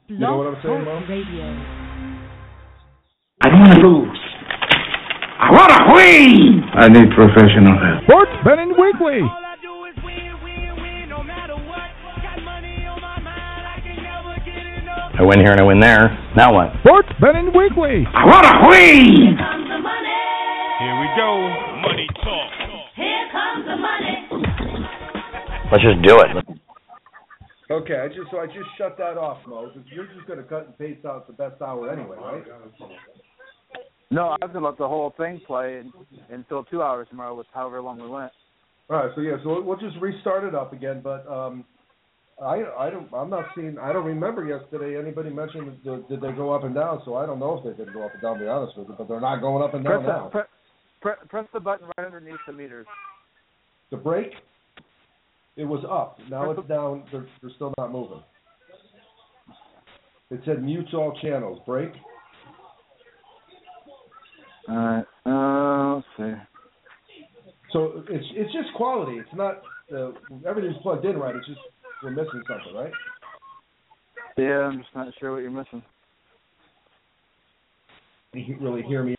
You know what I'm saying, Mom? Radio. I want to lose. I want to win. I need professional help. Sports Betting Weekly. I win here and I win there. Now what? Sports Betting Weekly. I want to win. Here comes the money. Here we go. Money talk. Here comes the money. Let's just do it. Okay, I just shut that off, Mo. You're just going to cut and paste out the best hour anyway, right? No, I was going to let the whole thing play until 2 hours tomorrow, with however long we went. All right, so we'll just restart it up again. But I don't remember yesterday anybody mentioned did they go up and down. So I don't know if they did go up and down. To be honest with you, but they're not going up and down now. Press the button right underneath the meters. The break. It was up. Now it's down. They're still not moving. It said mute all channels. Break. All right. Let's see. So it's just quality. It's not everything's plugged in right. It's just we're missing something, right? Yeah, I'm just not sure what you're missing. You can really hear me.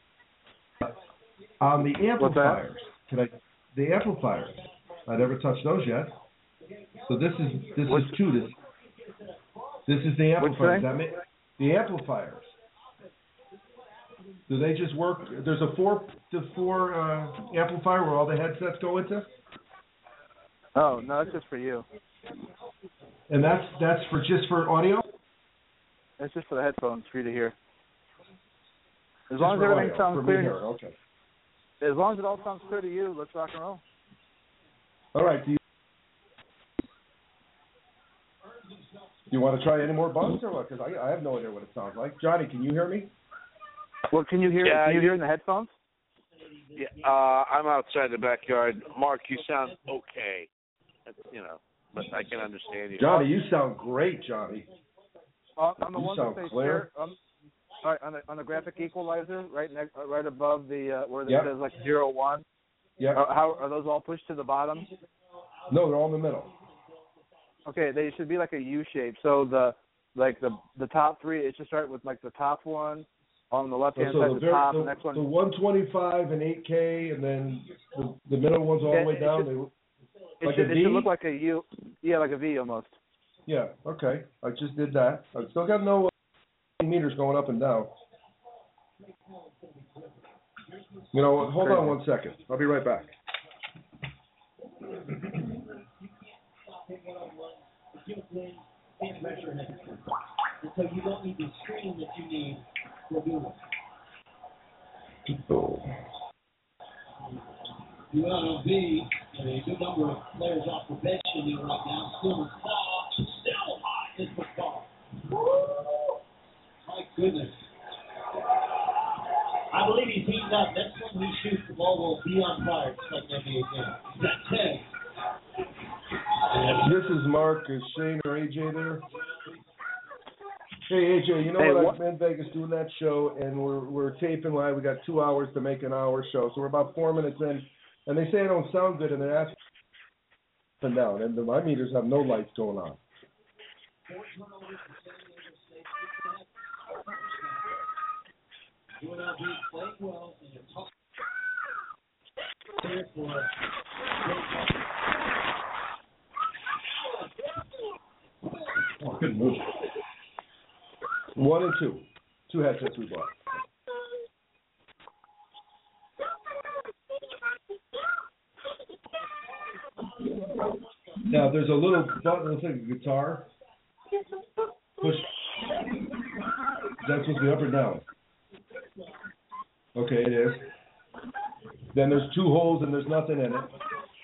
On the amplifiers, the amplifiers. I never touched those yet. So this is two. This is the amplifiers. The amplifiers. Do they just work? There's a 4-to-4 amplifier where all the headsets go into. Oh no, it's just for you. And that's just for audio. It's just for the headphones for you to hear. As long as everything sounds clear. Okay. As long as it all sounds clear to you, let's rock and roll. All right. Do you want to try any more buttons or what? Because I have no idea what it sounds like. Johnny, can you hear me? Well, can you hear? Yeah, can you hear in the headphones? Yeah, I'm outside the backyard. Mark, you sound okay. But I can understand you. Johnny, you sound great, Johnny. On the you one sound that clear. On the graphic equalizer, right above the where it says like 0-1. Yeah. How are those all pushed to the bottom? No, they're all in the middle. Okay, they should be like a U shape. So the top three, it should start with like the top one on the left hand side, the top, the next one. The 125 and 8K, and then the middle one's all the way down. It should look like a U. Yeah, like a V almost. Yeah. Okay. I just did that. I still got no meters going up and down. Hold on 1 second. I'll be right back. So you don't need the screen that you need for doing it. UNLV and a good number of players off the bench in there right now. Still hot as football. My goodness. I believe he's heating up. Next time he shoots, the ball will be on fire, just like an NBA game. He's got 10. This is Mark. Is Shane or AJ there? Hey, AJ, I'm in Vegas doing that show, and we're taping live. We got 2 hours to make an hour show, so we're about 4 minutes in, and they say I don't sound good, and they're asking up and down, and my meters have no lights going on. Good move. 1 and 2. 2 headsets we bought. Now there's a little button that looks like a guitar. Push. That's supposed to be up or down. Okay, it is. Then there's 2 holes and there's nothing in it.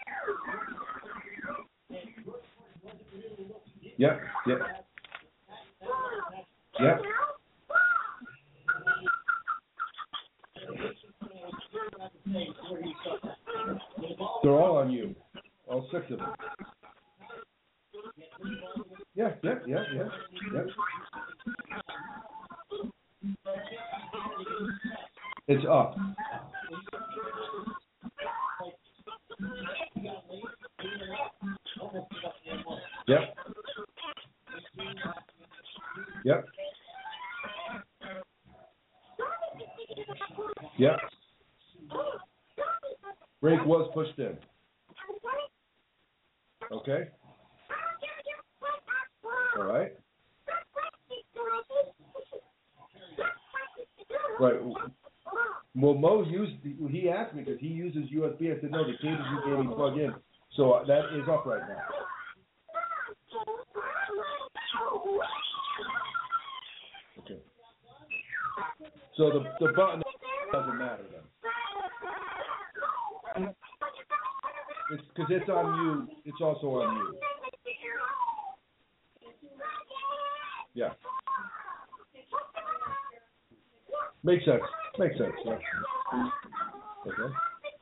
Yep. They're all on you. All 6 of them. Yeah. It's up. Yep. Yep. Yep. Brake was pushed in. Okay. All right. Right. Well, Mo he asked me because he uses USB. I said, no, the cables you gave me plug in. So that is up right now. Okay. So the button doesn't matter then. It's because it's on you. It's also on you. Yeah. Makes sense. Makes sense. Yeah. Okay.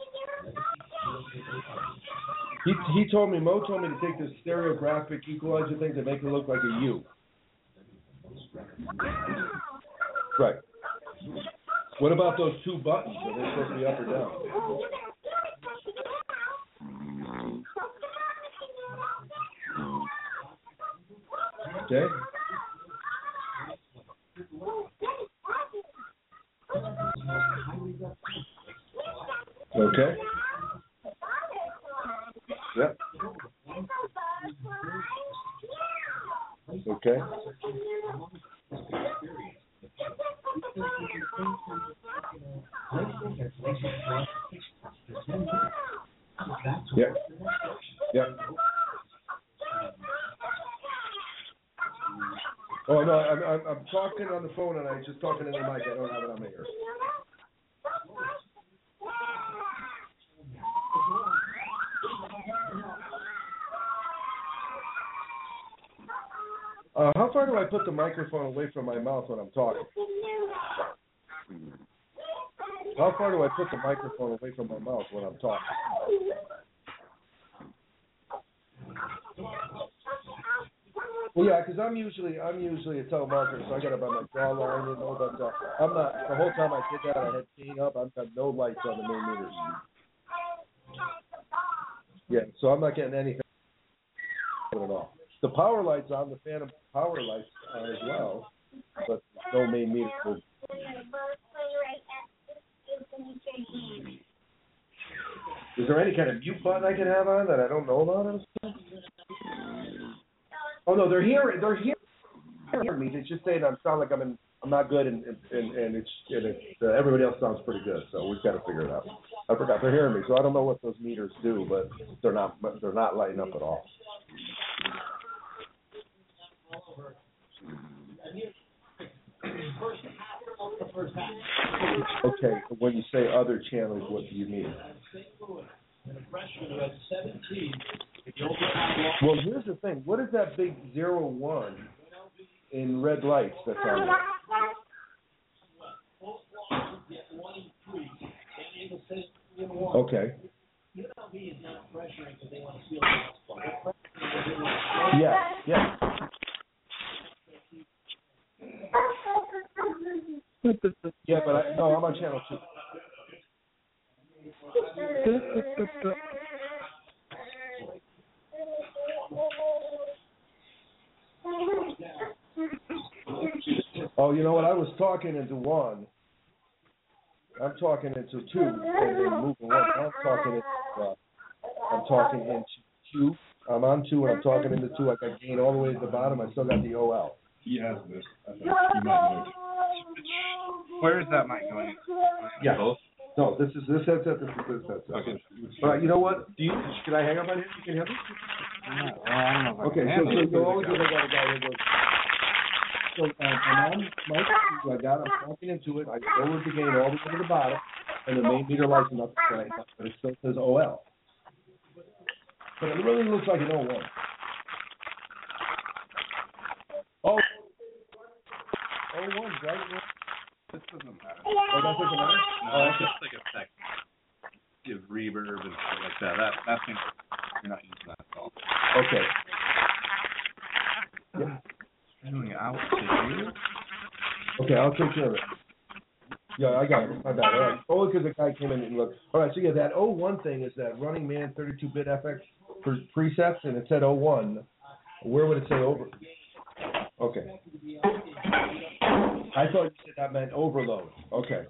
He told me, Mo told me to take this stereographic equalizer thing to make it look like a U. Right. What about those two buttons? Are they supposed to be up or down? Okay. Okay. Yep. Okay. Yep. Yep. Oh no, I'm talking on the phone and I'm just talking in the mic. I don't have it on my ear. How far do I put the microphone away from my mouth when I'm talking? How far do I put the microphone away from my mouth when I'm talking? Well, yeah, because I'm usually a telemarketer, so I got about my jawline and all that stuff. I'm not, the whole time I did that, I had gain up. I've got no lights on the main meters. Yeah, so I'm not getting anything at all. The power lights on, the phantom power lights as well, but no main meter. Is there any kind of mute button I can have on that I don't know about? Oh no, they're hearing me. It's just saying I sound like I'm not good, and everybody else sounds pretty good. So we've got to figure it out. I forgot they're hearing me, so I don't know what those meters do, but they're not lighting up at all. Okay, when you say other channels, what do you mean? Well, here's the thing. What is that big 01 in red lights that's on there? Okay. Yeah. Yeah, but I'm on channel 2. Oh, you know what? I was talking into 1. I'm talking into 2, and then moving 1. I'm talking into 2. I'm on 2, and I'm talking into 2. I got gain all the way to the bottom. I still got the OL. He has this. I think you might know. Where is that mic going? Yeah. Both? No, this headset. This headset. Okay. All right. You know what? Can I hang up on here? You can hear me? I don't know. Okay. So always I got a guy who goes. So I'm on mic. I'm talking into it. I lowered the gain all the way to the bottom, and the main meter lights are up right now, but it still says OL. But it really looks like an 01. Oh, 01, right? This doesn't matter. Oh, that doesn't matter? No, it's just like effect. Give reverb and stuff like that. That thing, you're not using that at all. Okay. Yeah. Okay, I'll take care of it. Yeah, I got it. My bad. All right. Only because the guy came in and looked. All right, so yeah, that 01 thing is that Running Man 32-bit FX for presets, and it said 01. Where would it say over? Okay. I thought you said that meant overload. Okay.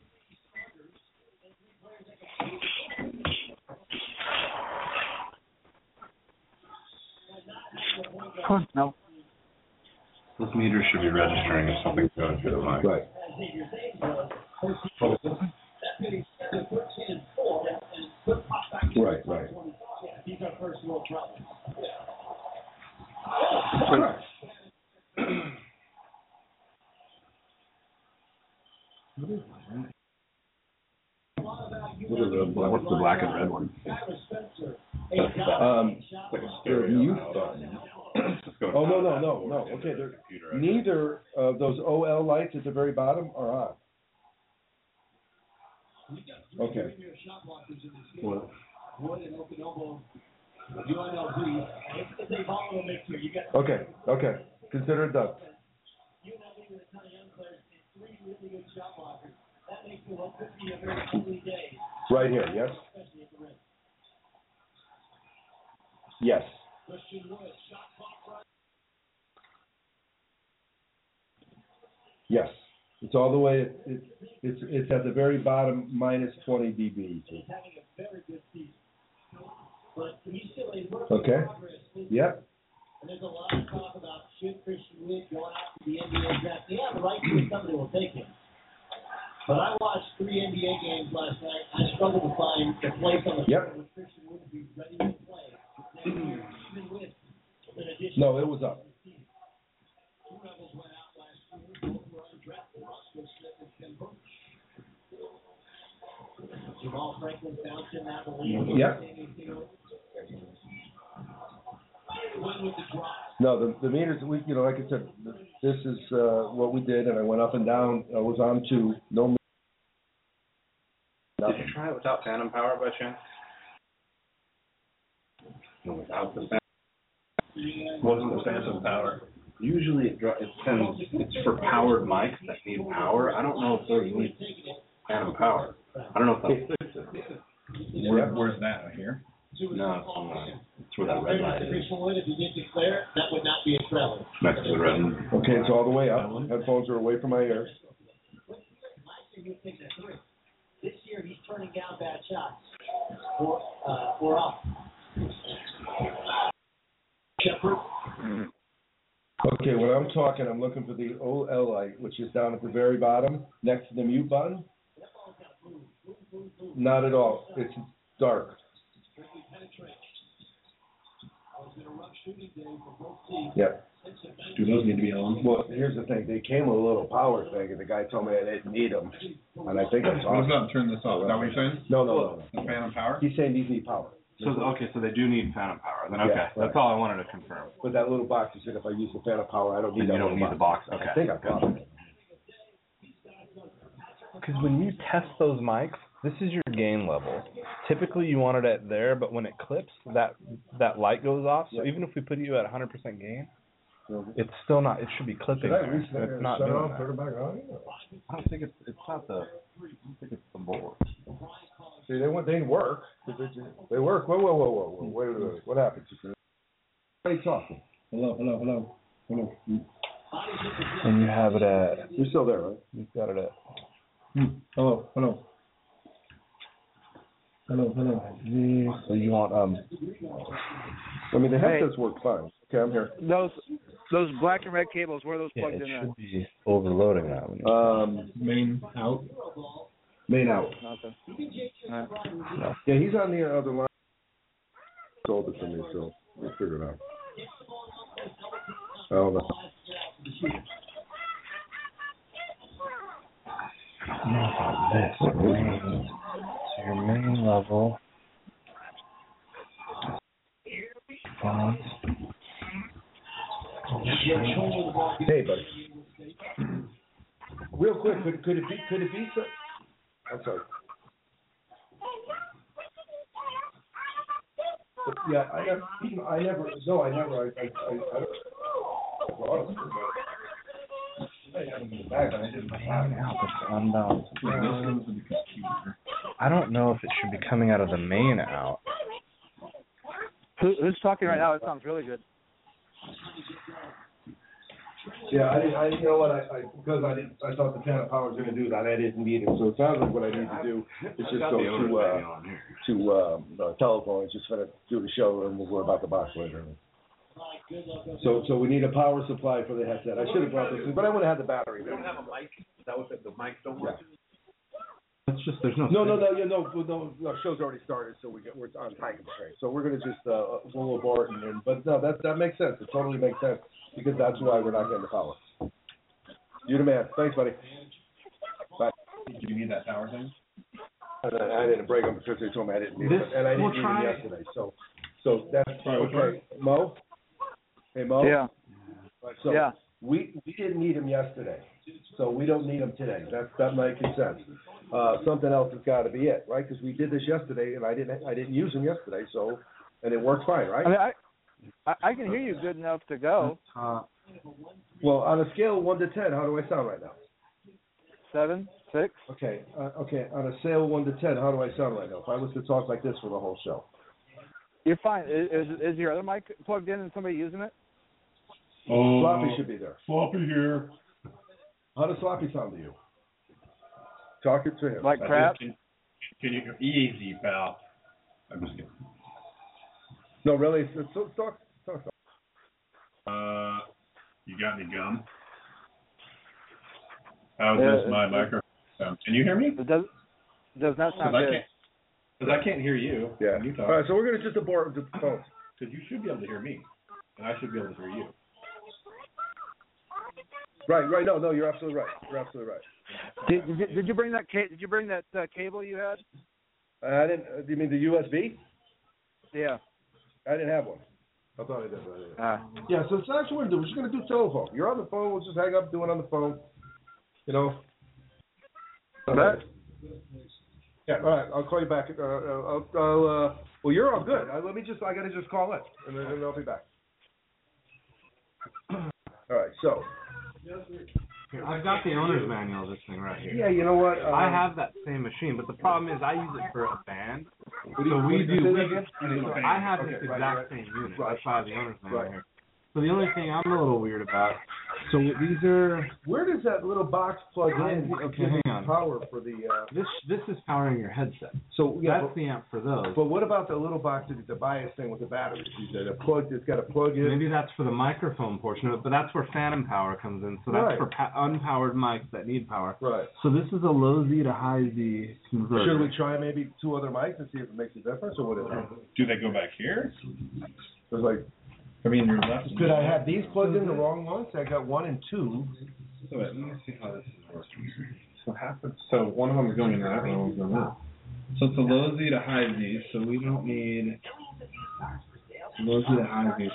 No. Those meters should be registering if something's going through the mic. Right. Right, right. These are first world problems. Correct. What's the black and red one? The mute button. Oh, no. Okay, neither of those OL lights at the very bottom are on. Okay. What? Okay. Consider it done. Right here, yes? Yes. Yes. It's all the way, it's at the very bottom, minus 20 dB. Okay? Yep. And there's a lot of talk about should Christian Witt go out to the NBA draft. They have the right to, somebody will take him. But I watched 3 NBA games last night. I struggled to find the place on the field where Christian Witt would be ready to play. Even with an addition. No, it was up. 2 Rebels went out last year. Both were undrafted. Roscoe Smith and Tim Burch. Jamal Franklin bounced in that league. Yep. No, the meters, like I said, this is what we did, and I went up and down. I was on 2. No. Did you try it without phantom power by chance? Without the phantom. What's the phantom power? Usually it's for powered mics that need power. I don't know if those need phantom power. I don't know if they'll fix it. Where's that? Right here? No, it's where that red light is. If you did declare, that would not be a travel. Next to the red one. Okay, it's all the way up. Headphones are away from my ears. Last year he was taking a 3. This year he's turning down bad shots. Or up. Shepard. Okay, when I'm talking, I'm looking for the OL light, which is down at the very bottom, next to the mute button. Not at all. It's dark. Yep. Do those need to be on? Well, here's the thing. They came with a little power thing, and the guy told me I didn't need them. And I think that's What awesome. about turn this off? Is that what you're saying? No. The phantom power? He's saying these need power. So they do need phantom power. Then okay, Yeah, right. That's all I wanted to confirm. But that little box, he said if I use the phantom power, I don't need And that you don't little need the box. Okay. I think I've got it. Because when you test those mics, this is your gain level. Typically, you want it at there, but when it clips, that light goes off. So even if we put you at 100% gain, it's still not. It should be clipping. Did I there. reset It's not shut doing off, that. turn it back on? I don't think it's not the. I don't think it's the board. See, they work. They work. Whoa. Wait a minute. What happened? What are you talking? Hello. And you have it at. You're still there, right? You've got it at. Hello. So you want I mean, the headsets work fine. Okay, I'm here. Those black and red cables, where are those plugged it in at? should be overloading that one. Main out. Main out. Okay. Yeah, he's on the other line. Sold it to me, so we'll figure it out. Oh, no. This main, so your main level. Phones. Hey, buddy. Real quick, could it be so? I'm sorry. Yeah, I never. I don't know if it should be coming out of the main out. Who's talking right now? It sounds really good. Yeah, you know what, I thought the Phantom Power was gonna do that, I didn't need it, so it sounds like what I need to do is just go to telephone, and just gonna do the show, and we'll worry about the box later. So we need a power supply for the headset. I should have brought this in, but I wouldn't have the battery. We don't have a mic? Is that what the mics don't work? It's just there's no. No, show's already started, so we're on time constraint. So we're gonna just go abort but no, that makes sense. It totally makes sense because that's why we're not getting the power. You're the man. Thanks, buddy. Bye. Do you need that power thing? I didn't break them because they told me I didn't need it, and I didn't need them yesterday. So that's okay. Mo. Hey, Mo. Yeah. So yeah. We didn't need them yesterday, so we don't need them today. That makes sense. Something else has got to be it, right? Because we did this yesterday, and I didn't use them yesterday, so and it worked fine, right? I mean, I can hear you good enough to go. Well, on a scale of 1 to 10, how do I sound right now? 7, 6. Okay. Okay. On a scale of 1 to 10, how do I sound right now? If I was to talk like this for the whole show. You're fine. Is your other mic plugged in and somebody using it? Oh, Sloppy should be there. Sloppy here. How does Sloppy sound to you? Talk it to him. Like crap? Can you easy, pal? I'm just kidding. No, really. Talk. You got any gum? How's this my microphone? Can you hear me? It does not sound good. Because I can't hear you. Yeah. You talk. All right, so we're gonna just abort the phone. Because you should be able to hear me, and I should be able to hear you. Right. No, you're absolutely right. Did you bring that cable you had? I didn't. Do you mean the USB? Yeah. I didn't have one. I thought I did. Yeah. So that's what we're gonna do. We're just gonna do telephone. You're on the phone. We'll just hang up, do it on the phone. You know. Right. Yeah. All right. I'll call you back. Well, you're all good. I gotta just call in, and then I'll be back. All right. So. I've got the owner's manual of this thing right here. Yeah, you know what? I have that same machine, but the problem is I use it for a band. I have this exact same unit. That's why I have the owner's manual here. So the only thing I'm a little weird about, so these are... Where does that little box plug in? Okay, hang on. Power for the... This is powering your headset. So yeah, that's the amp for those. But what about the little box, the bias thing with the batteries? It's got a plug in? Maybe that's for the microphone portion of it, but that's where phantom power comes in. So that's for unpowered mics that need power. Right. So this is a low Z to high Z converter. Should we try maybe 2 other mics and see if it makes a difference, or what is it? Do they go back here? It's like... I mean, you're left. Could I have these plugged in the wrong ones? I got 1 and 2. So let me see how this is working. So so one of them is going in that, one of them is going in that. So it's a low Z to high Z, so we don't need low Z to high Z.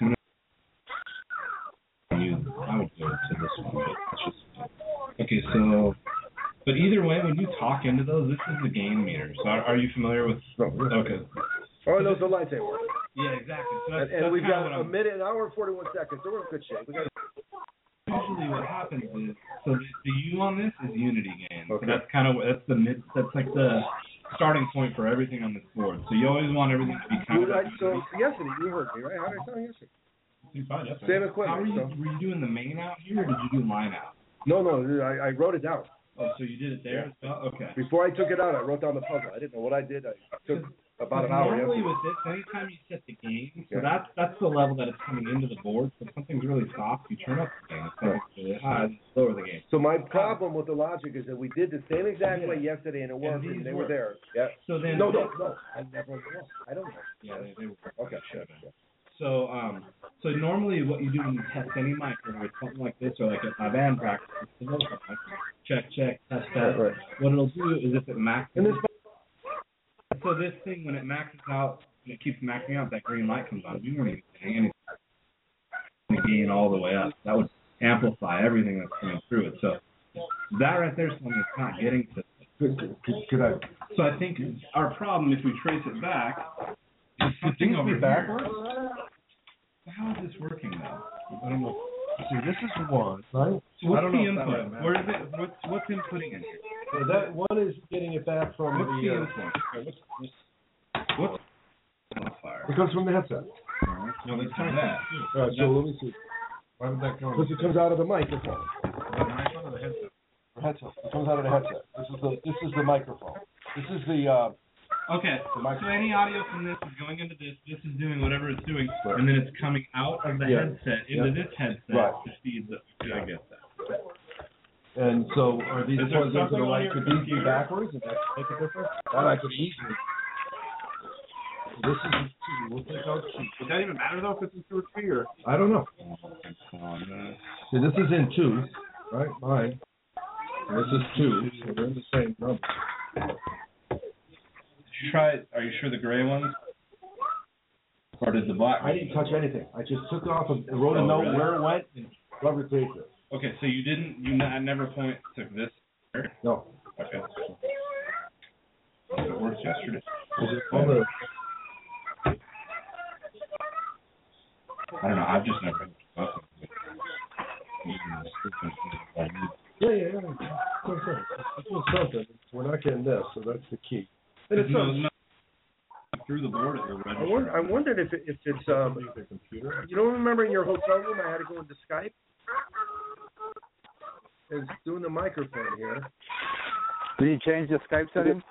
I would go to this one, but that's just okay. So, but either way, when you talk into those, this is the gain meter. So are you familiar with? Okay. Oh, those are lights ain't working. Yeah, exactly. So and we've got a minute, an hour and 41 seconds, so we're in good shape. Usually what happens is, so the U on this is unity gain. Okay. So that's like the starting point for everything on this board. So you always want everything to be kind of... So yesterday, you heard me, right? How did I sound yesterday? You're fine, yes. Same equipment. Were you doing the main out here, or did you do line out? No, I wrote it down. Oh, so you did it there as well? Okay. Before I took it out, I wrote down the puzzle. I didn't know what I did. I took about an hour. Normally with this, anytime you set the gain, so that's the level that it's coming into the board. So if something's really soft, you turn up the gain. If something's really high, lower the gain. So my problem with the logic is that we did the same exact way yesterday, and it worked, and they were there. Yeah. So then... No. I never know. I don't know. Yeah, they were. Okay. So, so normally what you do when you test any mic, whether it's something like this or like a band practice, check, test. Right. What it'll do is if it maxes, so this thing when it maxes out, it keeps maxing out, that green light comes on. You weren't even saying anything. The gain all the way up. That would amplify everything that's coming through it. So that right there is something that's not getting to. So I think our problem, if we trace it back, is something over backwards. How is this working now? I don't know. See, this is the one, right? So what's the input? Where is it? What's inputting in here? So that one is getting it back from what's the input? What's amplifier? It comes from the headset. No, let's try that. All right, so let me see. Why would that go? Because it comes out of the microphone. The microphone or the headset? The headset. It comes out of the headset. This is the microphone. This is the Okay, so any audio from this is going into this. This is doing whatever it's doing, and then it's coming out of the headset into this headset to feed the. I get that. And so, are these plugged into the right? Could these be computer? backwards? Does that make a difference? That I could easily. This is the key. We'll take out the key. Would that even matter though if it's in 2 or 3 or? I don't know. See, this is in 2, right? Mine. And this is 2, so they're in the same number. Did you try? Are you sure the gray ones? Or did the black? I didn't touch anything. I just took off and wrote a note where it went and rubber taped it. Okay, so you didn't. I never took this. No. Okay. It worked yesterday. I don't know. I've just never. Yeah. It's doing something. We're not getting this, so that's the key. And it's through the board at the register. I wondered if it's you don't remember in your hotel room I had to go into Skype? It's doing the microphone here. Did you change the Skype settings?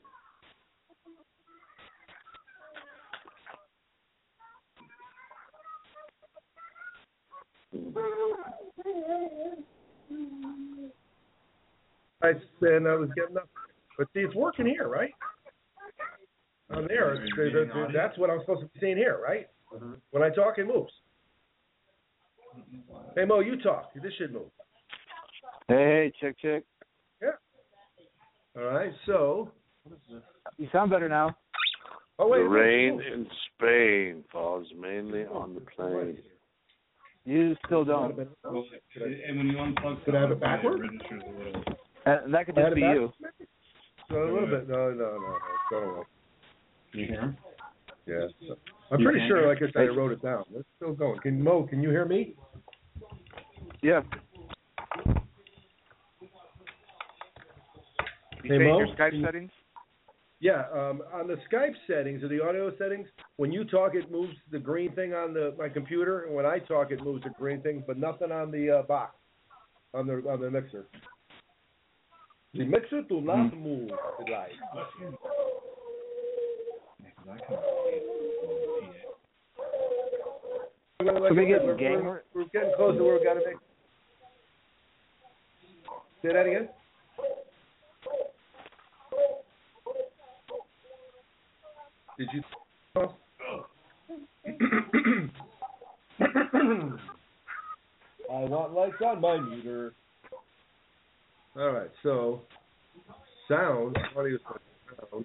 And I was getting up. But see, it's working here, right? On there, that's what I'm supposed to be seeing here, right? Mm-hmm. When I talk, it moves. Hey, Mo, you talk. This should move. Hey, check. Yeah. All right, so. You sound better now. Oh, wait. The rain in Spain falls mainly on the plain. You still don't. And when you unplug, could I have it backward? That could just be you. So a little bit. No. It's going away. Can you hear him? Yeah. I'm pretty sure, like I said, I wrote it down. It's still going. Mo, can you hear me? Yeah. Hey, Mo? Your Skype settings? Yeah, on the Skype settings or the audio settings, when you talk, it moves the green thing on my computer, and when I talk, it moves the green thing, but nothing on the box, on the mixer. The mixer do not move the light. We're getting close to where we got to make. Say that again. Did you? I want lights on my meter. All right, so sound. Audio sound.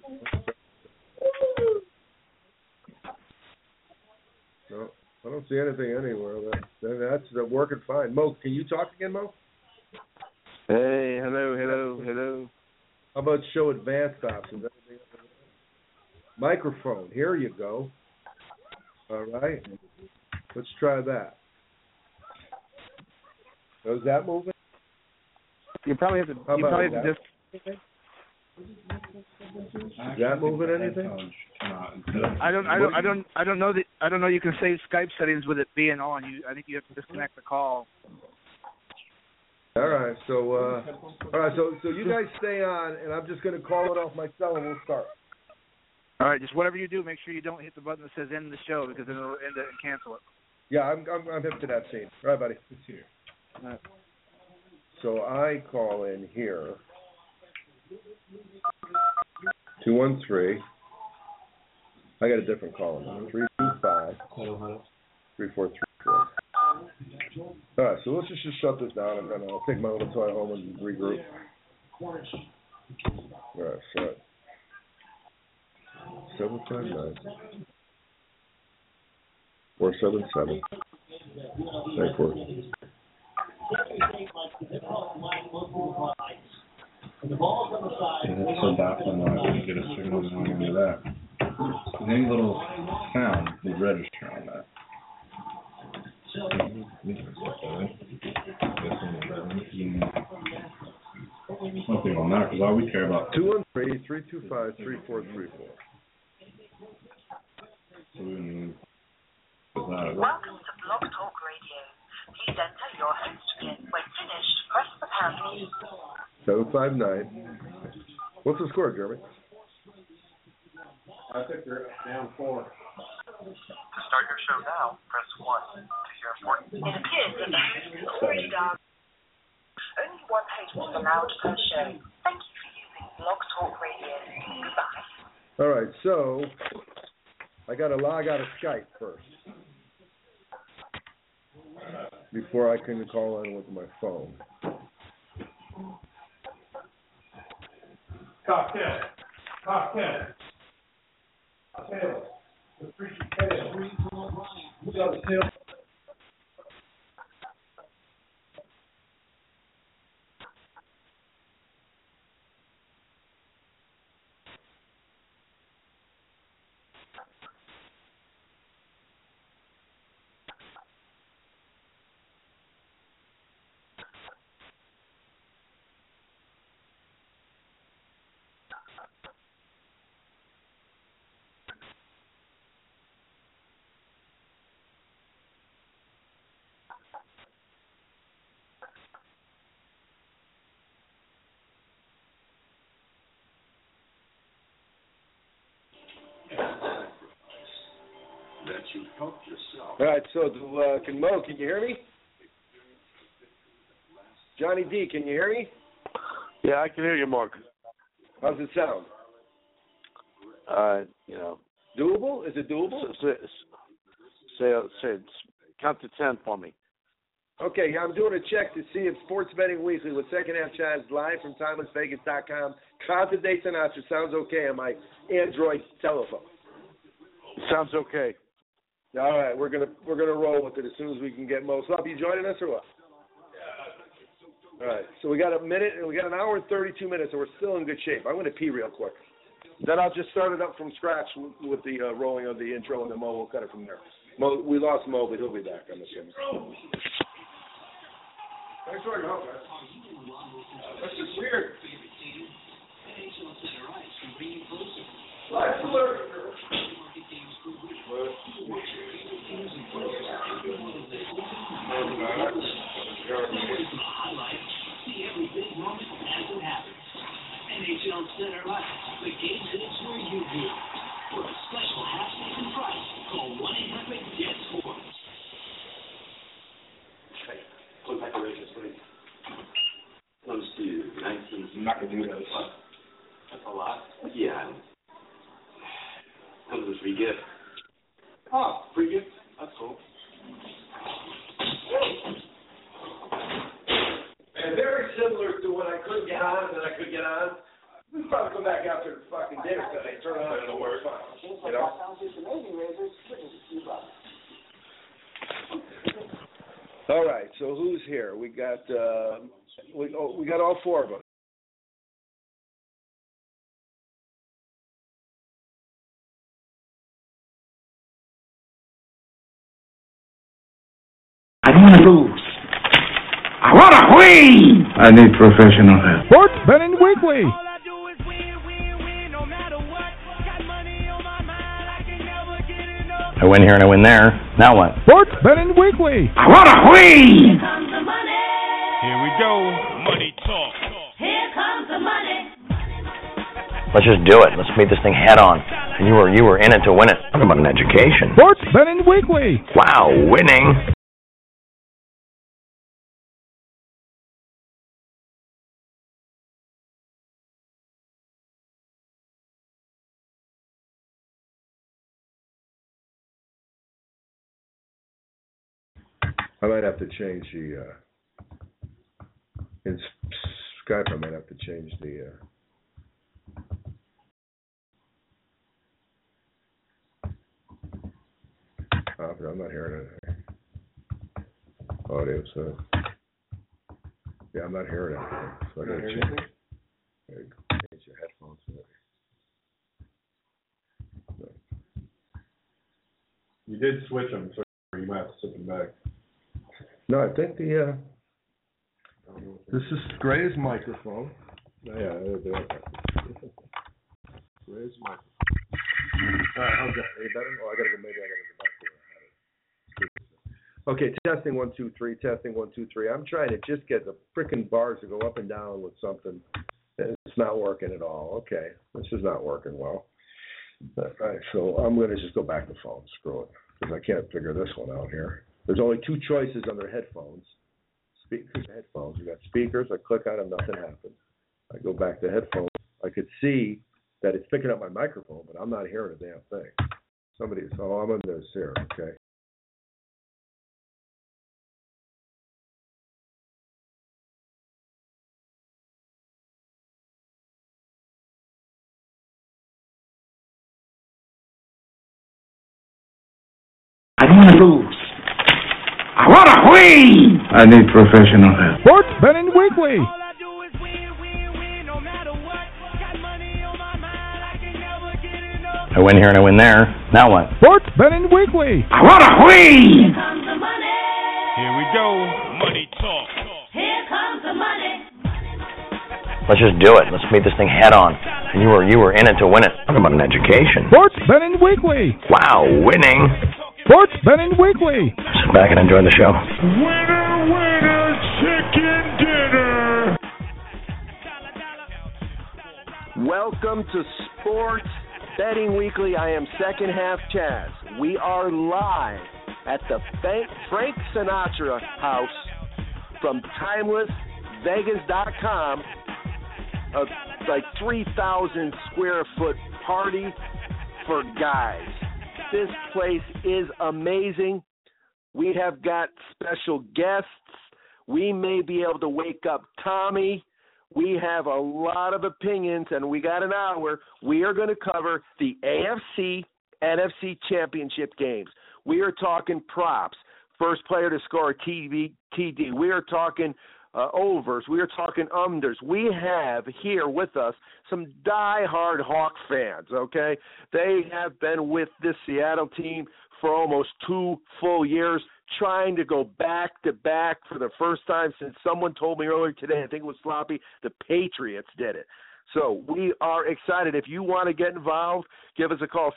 No, I don't see anything anywhere. That's working fine. Mo, can you talk again, Mo? Hey, hello. How about show advanced options? Microphone. Here you go. All right. Let's try that. Is that moving? You probably have to. Is that moving anything? I don't know that. I don't know. You can save Skype settings with it being on. I think you have to disconnect the call. All right. So so you guys stay on, and I'm just going to call it off my cell, and we'll start. All right. Just whatever you do, make sure you don't hit the button that says end the show because then it'll end it and cancel it. Yeah, I'm hip to that scene. All right, buddy. It's here. All right. So I call in here. 213. I got a different call number. 325. 3434. All right, so let's just shut this down, and then I'll take my little toy home and regroup. All right, shut. 759 477 94. Yeah, that's so baffling why I couldn't get a signal when I do that. Any little sound would register on that. One thing on that, because all we care about 213-325-3434. So we wouldn't even Welcome to Blog Talk Radio. Please enter your host PIN. When finished, press the pound key. 759. What's the score, Jeremy? I think they're down 4. To start your show now, press 1 to hear important. It appears that the host is already down. Only one host is allowed per show. Thank you for using Blog Talk Radio. Goodbye. All right, so I got to log out of Skype first before I can call in with my phone. Cocktail. Taylor. The freaky Taylor. Who's got the tail? All right, so can Mo, can you hear me? Johnny D, can you hear me? Yeah, I can hear you, Mark. How's it sound? Doable? Is it doable? Say, count to 10 for me. Okay, I'm doing a check to see if Sports Betting Weekly with Second Half Chaz live from TimelessVegas.com. Content dates and answers sounds okay on my Android telephone. Sounds okay. All right, we're gonna roll with it as soon as we can get Mo. So, you joining us or what? All right, so we got a minute, and we got an hour and 32 minutes, and we're still in good shape. I'm going to pee real quick. Then I'll just start it up from scratch with the rolling of the intro, and then Mo will cut it from there. Mo, we lost Mo, but he'll be back, I'm assuming. Thanks for your help, man. That's just weird. Life's alert. NHL Center Ice, the game hits where you do. For a special half-season price, call 1-800-GET-SPORTS. What type of races, please? Close to 19. I'm not going to do that. That's a lot? Yeah. That was a free gift. Oh, free gift? That's cool. And very similar to when I couldn't get on and then I could get on. We'll probably come back after the fucking dinner tonight. Turn on and it'll work fine. You know? All right, so who's here? We got we got all four of us. I don't want to lose. I want to win. I need professional help. Sports Betting Weekly. I win here and I win there. Now what? Sports Betting Weekly. I want to win. Here comes the money. Here we go. Money talk. Here comes the money. Let's just do it. Let's meet this thing head on. And you were in it to win it. Talk about an education. Sports Betting Weekly. Wow, winning. I might have to change the in Skype. I might have to change the. But I'm not hearing anything. Audio, so yeah, I'm not hearing anything. So I gotta change your headphones. No. You did switch them, so you might have to switch them back. No, I think the this is Gray's microphone. Oh, yeah, Gray's microphone. How's that? Any better? Oh, maybe I gotta go back to it. Okay, testing 1, 2, 3. Testing 1, 2, 3. I'm trying to just get the frickin' bars to go up and down with something. It's not working at all. Okay, this is not working well. All right, so I'm going to just go back to phone. Screw it, because I can't figure this one out here. There's only 2 choices under headphones. Headphones. You got speakers. I click on them, nothing happens. I go back to headphones. I could see that it's picking up my microphone, but I'm not hearing a damn thing. I'm in this here. Okay. I don't want to lose. I want to win. I need professional help. Sports Betting Weekly. I win here and I win there. Now what? Sports Betting Weekly. I want to win. Here comes the money. Here we go. Money talk. Here comes the money. Let's just do it. Let's meet this thing head on. And you were in it to win it. Talk about an education. Sports Betting Weekly. Wow, winning. Sports Betting Weekly. Sit back and enjoy the show. Winner, winner, chicken dinner. Welcome to Sports Betting Weekly. I am Second Half Chaz. We are live at the Frank Sinatra House from TimelessVegas.com. A like 3,000 square foot party for guys. This place is amazing. We have got special guests. We may be able to wake up Tommy. We have a lot of opinions, and we got an hour. We are going to cover the AFC, NFC championship games. We are talking props, first player to score a TD. We are talking overs. We are talking unders. We have here with us some die-hard Hawk fans, okay? They have been with this Seattle team for almost 2 full years, trying to go back-to-back for the first time since someone told me earlier today, I think it was Sloppy, the Patriots did it. So we are excited. If you want to get involved, give us a call,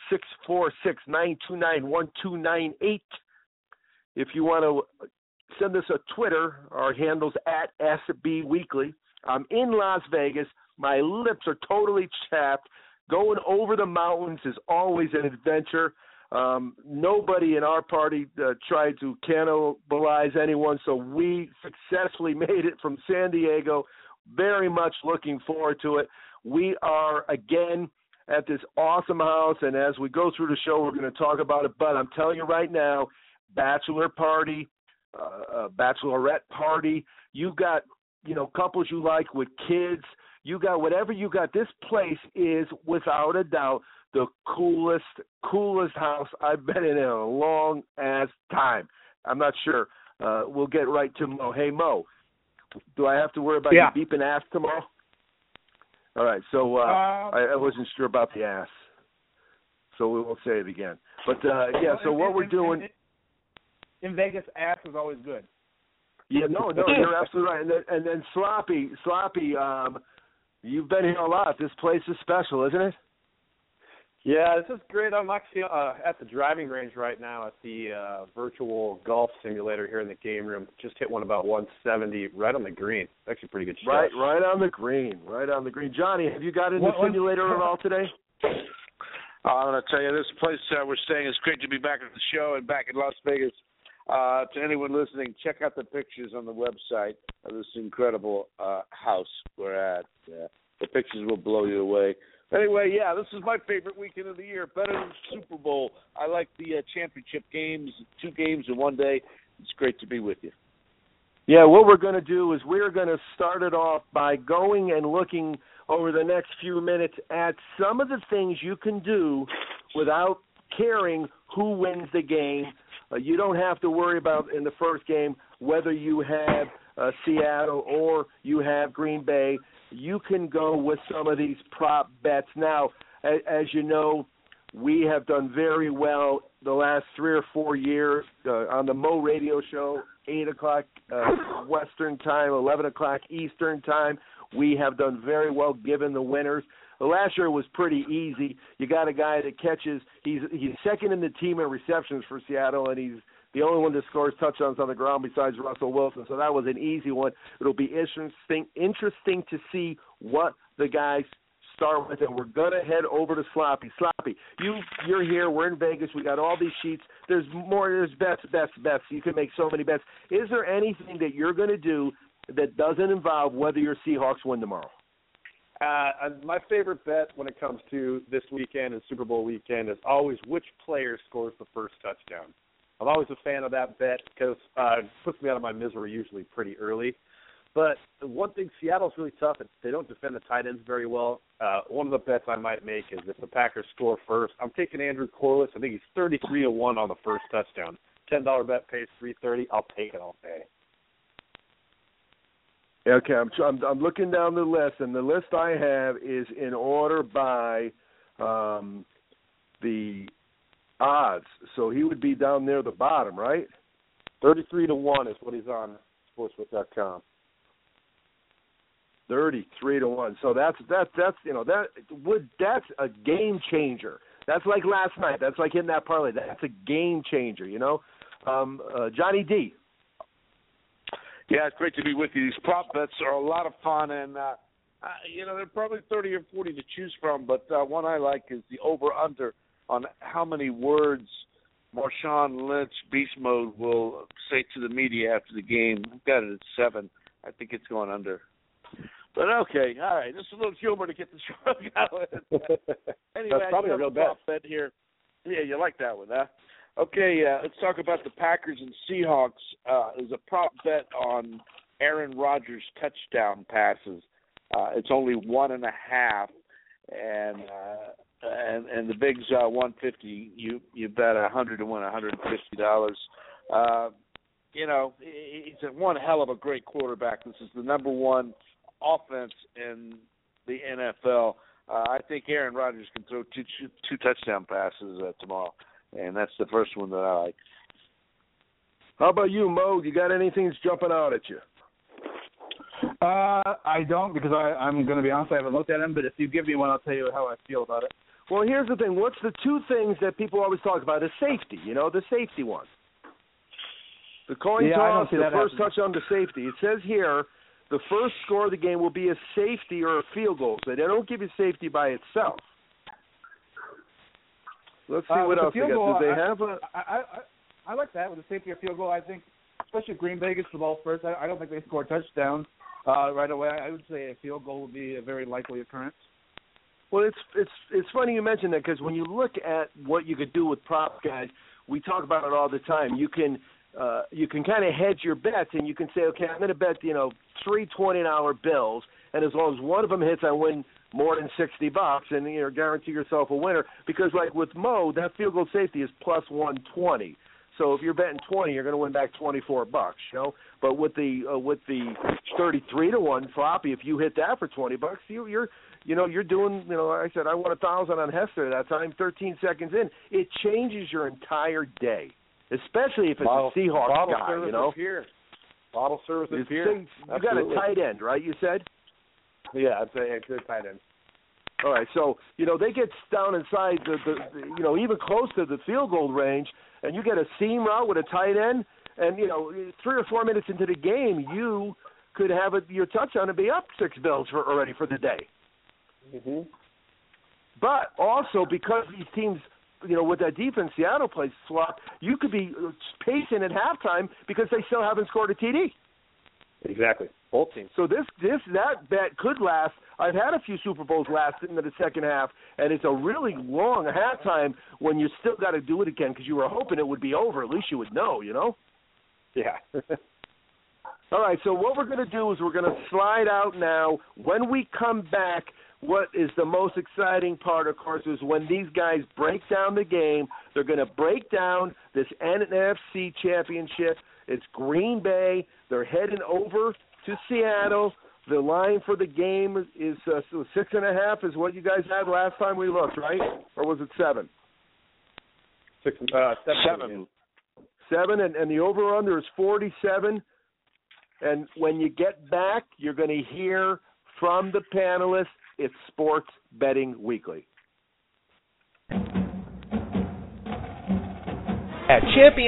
646-929-1298. If you want to send us a Twitter, our handle's at SB Weekly. I'm in Las Vegas. My lips are totally chapped. Going over the mountains is always an adventure. Nobody in our party tried to cannibalize anyone, so we successfully made it from San Diego. Very much looking forward to it. We are, again, at this awesome house, and as we go through the show, we're going to talk about it. But I'm telling you right now, bachelor party, bachelorette party, you got, couples you like with kids, you got whatever you got. This place is, without a doubt, the coolest house I've been in a long ass time. I'm not sure. We'll get right to Mo. Hey, Mo, do I have to worry about you beeping ass tomorrow? All right, so I wasn't sure about the ass, so we won't say it again. But, so what we're doing... In Vegas, ass is always good. Yeah, no, you're absolutely right. And then Sloppy, you've been here a lot. This place is special, isn't it? Yeah, this is great. I'm actually at the driving range right now at the virtual golf simulator here in the game room. Just hit one about 170 right on the green. It's actually pretty good shot. Right on the green. Johnny, have you got in the simulator at all today? I'm going to tell you, this place we're staying is great to be back at the show and back in Las Vegas. To anyone listening, check out the pictures on the website of this incredible house we're at. The pictures will blow you away. Anyway, this is my favorite weekend of the year, better than Super Bowl. I like the championship games, 2 games in one day. It's great to be with you. Yeah, what we're going to do is we're going to start it off by going and looking over the next few minutes at some of the things you can do without caring who wins the game. You don't have to worry about in the first game whether you have Seattle or you have Green Bay. You can go with some of these prop bets. Now, as you know, we have done very well the last 3 or 4 years on the Mo Radio Show, 8 o'clock Western time, 11 o'clock Eastern time. We have done very well given the winners. Last year was pretty easy. You got a guy that catches. He's second in the team in receptions for Seattle, and he's the only one that scores touchdowns on the ground besides Russell Wilson. So that was an easy one. It'll be interesting to see what the guys start with, and we're going to head over to Sloppy. Sloppy, you're here. We're in Vegas. We got all these sheets. There's more. There's bets. You can make so many bets. Is there anything that you're going to do that doesn't involve whether your Seahawks win tomorrow? My favorite bet when it comes to this weekend and Super Bowl weekend is always which player scores the first touchdown. I'm always a fan of that bet because it puts me out of my misery usually pretty early. But the one thing, Seattle's really tough. They don't defend the tight ends very well. One of the bets I might make is if the Packers score first, I'm taking Andrew Corliss. I think he's 33-1 on the first touchdown. $10 bet pays $330. I'll take it all day. Okay, I'm looking down the list, and the list I have is in order by the odds. So he would be down near the bottom, right? 33-1 is what he's on sportsbook.com. 33-1. So that's a game changer. That's like last night. That's like hitting that parlay. That's a game changer. Johnny D. Yeah, it's great to be with you. These prop bets are a lot of fun, and there are probably 30 or 40 to choose from. But one I like is the over/under on how many words Marshawn Lynch, Beast Mode, will say to the media after the game. I've got it at 7. I think it's going under. But okay, all right. Just a little humor to get the show going. Anyway, that's probably a real prop bet here. Yeah, you like that one, huh? Okay, let's talk about the Packers and Seahawks. There's a prop bet on Aaron Rodgers touchdown passes. It's only 1.5, and the big's 150. You bet 100 to win $150. He's one hell of a great quarterback. This is the number one offense in the NFL. I think Aaron Rodgers can throw two touchdown passes tomorrow. And that's the first one that I like. How about you, Mo? You got anything that's jumping out at you? I don't, because I'm going to be honest, I haven't looked at them, but if you give me one, I'll tell you how I feel about it. Well, here's the thing. What's the two things that people always talk about? Is safety, the safety one. The coin toss, the first touchdown to safety. It says here the first score of the game will be a safety or a field goal. So they don't give you safety by itself. Let's see what else they got. Do they have a? I like that with the safety or field goal. I think, especially if Green Bay gets the ball first, I don't think they score a touchdown right away. I would say a field goal would be a very likely occurrence. Well, it's funny you mention that, because when you look at what you could do with prop guys, we talk about it all the time. You can kind of hedge your bets, and you can say, okay, I'm going to bet 3 $20 bills, and as long as one of them hits, I win more than $60, and guarantee yourself a winner. Because like with Mo, that field goal safety is plus 120. So if you're betting 20, you're going to win back $24. But with the 33-1 floppy, if you hit that for $20, you're doing. I said I won 1,000 on Hester that time. 13 seconds in, it changes your entire day, especially if it's a Seahawks guy. Here. Bottle service is here. You got a tight end, right? You said. Yeah, I'd say a good tight end. All right, so they get down inside the even close to the field goal range, and you get a seam route with a tight end, and 3 or 4 minutes into the game, you could have your touchdown and be up $6 bills already for the day. Mm-hmm. But also because these teams, with that defense Seattle plays slot, you could be pacing at halftime because they still haven't scored a TD. Exactly. Both teams. So that bet could last. I've had a few Super Bowls last into the second half, and it's a really long halftime when you still got to do it again because you were hoping it would be over. At least you would know, Yeah. All right, so what we're going to do is we're going to slide out now. When we come back, what is the most exciting part, of course, is when these guys break down the game. They're going to break down this NFC championship. It's Green Bay. They're heading over to Seattle. The line for the game is 6.5 is what you guys had last time we looked, right? Or was it 7? 7. 7, and the over-under is 47. And when you get back, you're going to hear from the panelists. It's Sports Betting Weekly. At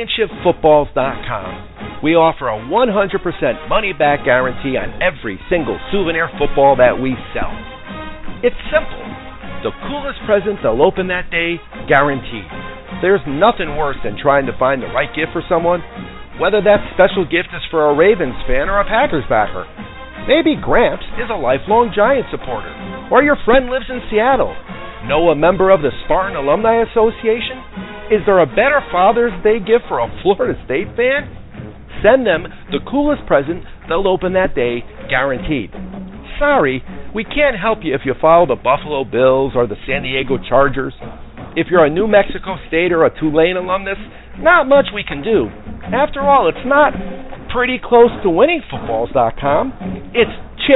ChampionshipFootballs.com, we offer a 100% money-back guarantee on every single souvenir football that we sell. It's simple. The coolest present they'll open that day, guaranteed. There's nothing worse than trying to find the right gift for someone, whether that special gift is for a Ravens fan or a Packers backer. Maybe Gramps is a lifelong Giant supporter, or your friend lives in Seattle. Know a member of the Spartan Alumni Association? Is there a better Father's Day gift for a Florida State fan? Send them the coolest present they'll open that day, guaranteed. Sorry, we can't help you if you follow the Buffalo Bills or the San Diego Chargers. If you're a New Mexico State or a Tulane alumnus, not much we can do. After all, it's not pretty close to winningfootballs.com. It's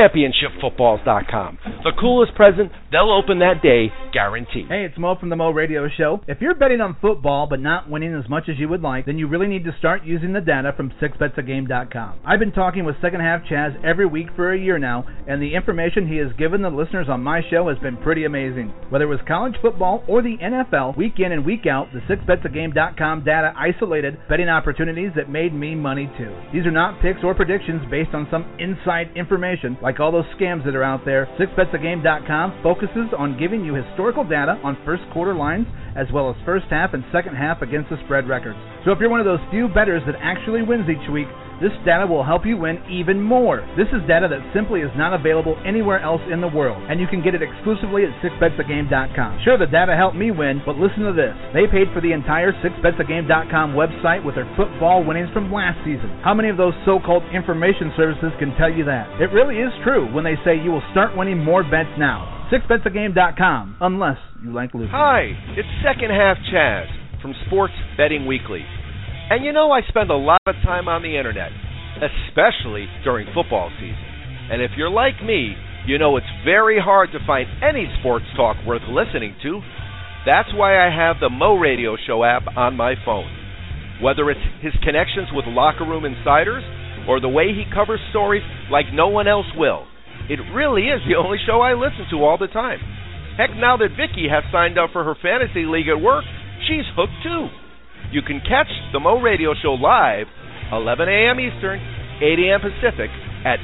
championshipfootballs.com. The coolest present they'll open that day, guaranteed. Hey, it's Mo from the Mo Radio Show. If you're betting on football but not winning as much as you would like, then you really need to start using the data from 6betsagame.com. I've been talking with Second Half Chaz every week for a year now, and the information he has given the listeners on my show has been pretty amazing. Whether it was college football or the NFL, week in and week out, the 6betsagame.com data isolated betting opportunities that made me money too. These are not picks or predictions based on some inside information like all those scams that are out there. 6betsagame.com focuses on giving you historical data on first quarter lines as well as first half and second half against the spread records. So if you're one of those few bettors that actually wins each week, this data will help you win even more. This is data that simply is not available anywhere else in the world, and you can get it exclusively at 6betsagame.com. Sure, the data helped me win, but listen to this. They paid for the entire 6betsagame.com website with their football winnings from last season. How many of those so-called information services can tell you that? It really is true when they say you will start winning more bets now. 6betsagame.com, unless you like losing. Hi, it's Second Half Chaz from Sports Betting Weekly. And you know I spend a lot of time on the internet, especially during football season. And if you're like me, you know it's very hard to find any sports talk worth listening to. That's why I have the Mo Radio Show app on my phone. Whether it's his connections with locker room insiders or the way he covers stories like no one else will, it really is the only show I listen to all the time. Heck, now that Vicky has signed up for her fantasy league at work, she's hooked too. You can catch the Mo Radio Show live, 11 a.m. Eastern, 8 a.m. Pacific, at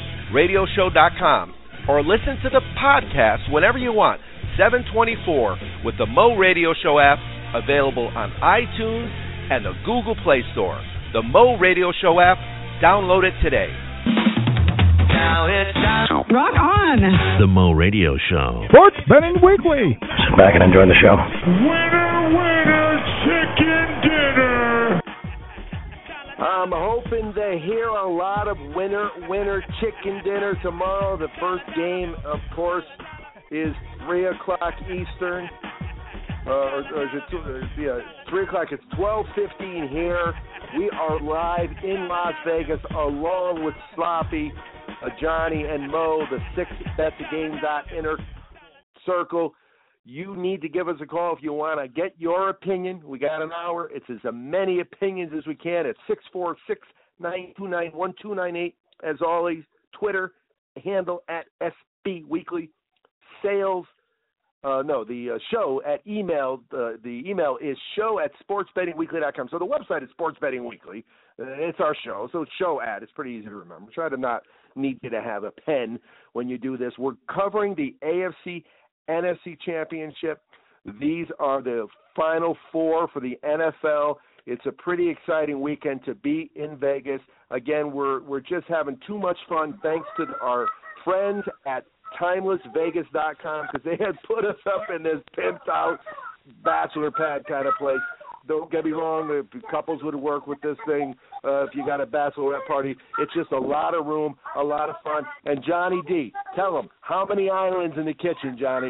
MoRadioshow.com, or listen to the podcast whenever you want, 7/24, with the Mo Radio Show app, available on iTunes and the Google Play Store. The Mo Radio Show app, download it today. Now it's time. Rock on. The Mo Radio Show. Sports Betting Weekly. Sit back and enjoy the show. Winner, chicken dinner. I'm hoping to hear a lot of winner chicken dinner tomorrow. The first game, of course, is 3 o'clock Eastern. Or is it 3 o'clock? It's 12:15 here. We are live in Las Vegas along with Sloppy, Johnny, and Mo, the 6betsagame inner circle. You need to give us a call if you want to get your opinion. We got an hour. It's as many opinions as we can at 646-929-1298. As always, Twitter handle at SB Weekly. Sales, the show at email. The email is show@sportsbettingweekly.com. So the website is Sports Betting Weekly. It's our show, so it's show at. It's pretty easy to remember. Try to not need you to have a pen when you do this. We're covering the AFC NFC Championship. These are the Final Four for the NFL. It's a pretty exciting weekend to be in Vegas. Again, we're just having too much fun thanks to our friends at TimelessVegas.com, because they had put us up in this pimped out bachelor pad kind of place. Don't get me wrong, the couples would work with this thing if you got a bachelorette party. It's just a lot of room, a lot of fun. And Johnny D, tell them, how many islands in the kitchen, Johnny?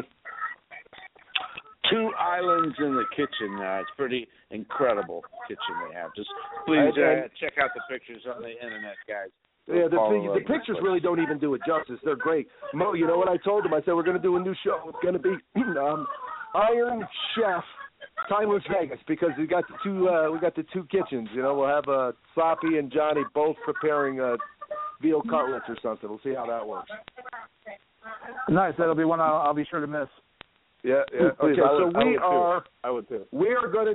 2 islands in the kitchen. It's pretty incredible kitchen they have. Just please check out the pictures on the internet, guys. Yeah, the pictures really don't even do it justice. They're great. Mo, you know what I told them? I said we're going to do a new show. It's going to be Iron Chef Timeless Vegas, because we got the two kitchens. You know, we'll have Sloppy and Johnny both preparing veal cutlets or something. We'll see how that works. Nice. That'll be one I'll be sure to miss. Yeah. Please, okay, I would too. we are going to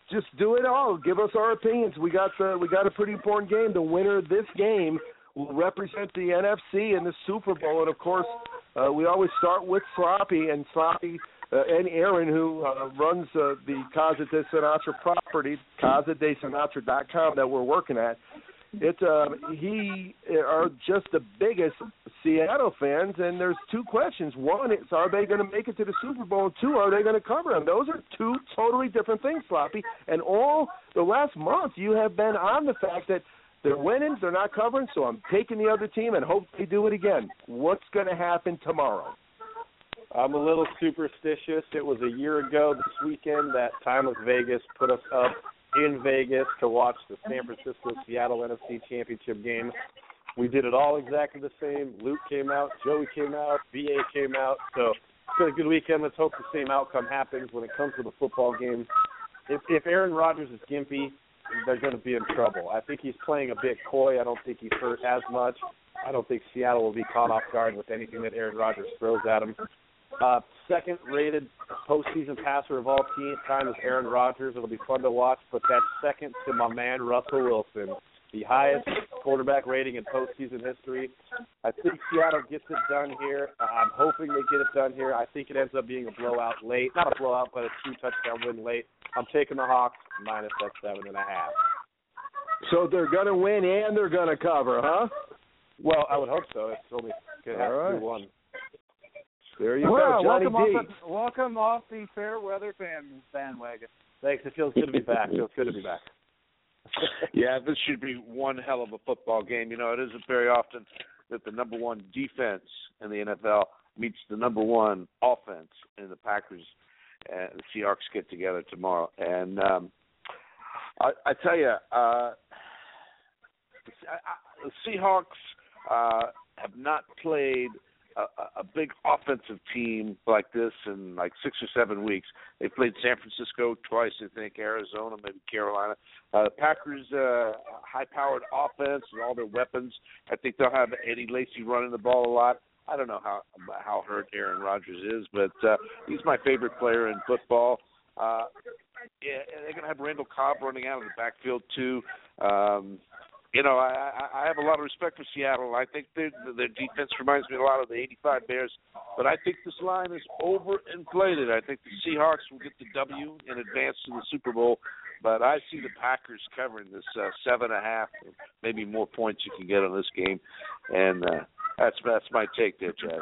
just do it all. Give us our opinions. We got a pretty important game. The winner of this game will represent the NFC in the Super Bowl, and of course, we always start with Sloppy and Aaron, who runs the Casa de Sinatra property, CasaDeSinatra.com, that we're working at. He are just the biggest Seattle fans, and there's two questions. One is, are they going to make it to the Super Bowl? And two, are they going to cover them? Those are two totally different things, Sloppy. And all the last month, you have been on the fact that they're winning, they're not covering, so I'm taking the other team and hope they do it again. What's going to happen tomorrow? I'm a little superstitious. It was a year ago this weekend that Timeless Vegas put us up in Vegas to watch the San Francisco-Seattle NFC Championship game. We did it all exactly the same. Luke came out, Joey came out, VA came out. So it's been a good weekend. Let's hope the same outcome happens when it comes to the football game. If Aaron Rodgers is gimpy, they're going to be in trouble. I think he's playing a bit coy. I don't think he's hurt as much. I don't think Seattle will be caught off guard with anything that Aaron Rodgers throws at him. Second-rated postseason passer of all time is Aaron Rodgers. It'll be fun to watch, but that's second to my man Russell Wilson, the highest quarterback rating in postseason history. I think Seattle gets it done here. I'm hoping they get it done here. I think it ends up being a blowout late. Not a blowout, but a 2-touchdown win late. I'm taking the Hawks minus that 7.5. So they're going to win and they're going to cover, huh? Well, I would hope so. It's only going to have to be one. There you go, Johnny D. Welcome off the fair weather bandwagon. Thanks. It feels good to be back. Yeah, this should be one hell of a football game. You know, it isn't very often that the number one defense in the NFL meets the number one offense in the Packers and the Seahawks get together tomorrow. And I tell you, the Seahawks have not played a big offensive team like this in like 6 or 7 weeks. They played San Francisco twice, I think, Arizona, maybe Carolina. The Packers, high-powered offense and all their weapons. I think they'll have Eddie Lacy running the ball a lot. I don't know how hurt Aaron Rodgers is, but he's my favorite player in football. Yeah, they're going to have Randall Cobb running out of the backfield too. You know, I have a lot of respect for Seattle. I think their defense reminds me a lot of the '85 Bears, but I think this line is overinflated. I think the Seahawks will get the W and advance to the Super Bowl, but I see the Packers covering this 7.5, maybe more points you can get on this game, and that's my take there, Chaz.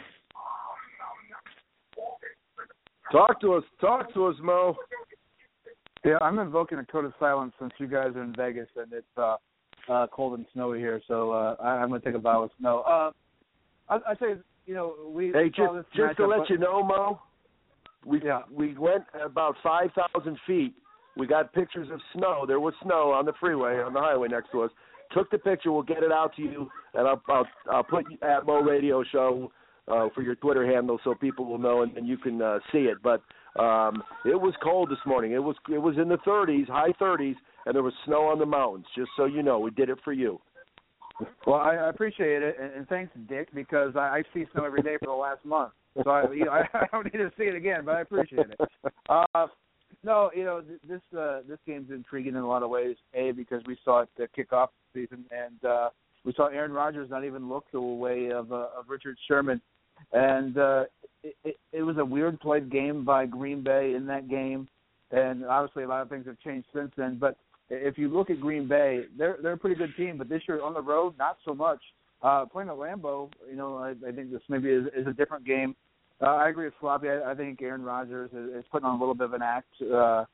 Talk to us, Mo. Yeah, I'm invoking a code of silence since you guys are in Vegas and it's cold and snowy here, so I'm going to take a bow of snow. I say, you know, we saw this just to let you know, Mo, we went about 5,000 feet. We got pictures of snow. There was snow on the freeway, on the highway next to us. Took the picture. We'll get it out to you, and I'll put at Mo Radio Show for your Twitter handle so people will know and you can see it. But it was cold this morning. It was in the 30s, high 30s. And there was snow on the mountains, just so you know. We did it for you. Well, I appreciate it, and thanks, Dick, because I see snow every day for the last month. So I don't need to see it again, but I appreciate it. No, you know, this game's intriguing in a lot of ways, because we saw it kick off the season, and we saw Aaron Rodgers not even look the way of Richard Sherman. And it was a weird played game by Green Bay in that game, and obviously a lot of things have changed since then, but if you look at Green Bay, they're a pretty good team, but this year on the road, not so much. Playing at Lambeau, you know, I think this maybe is a different game. I agree with Floppy. I think Aaron Rodgers is putting on a little bit of an act. You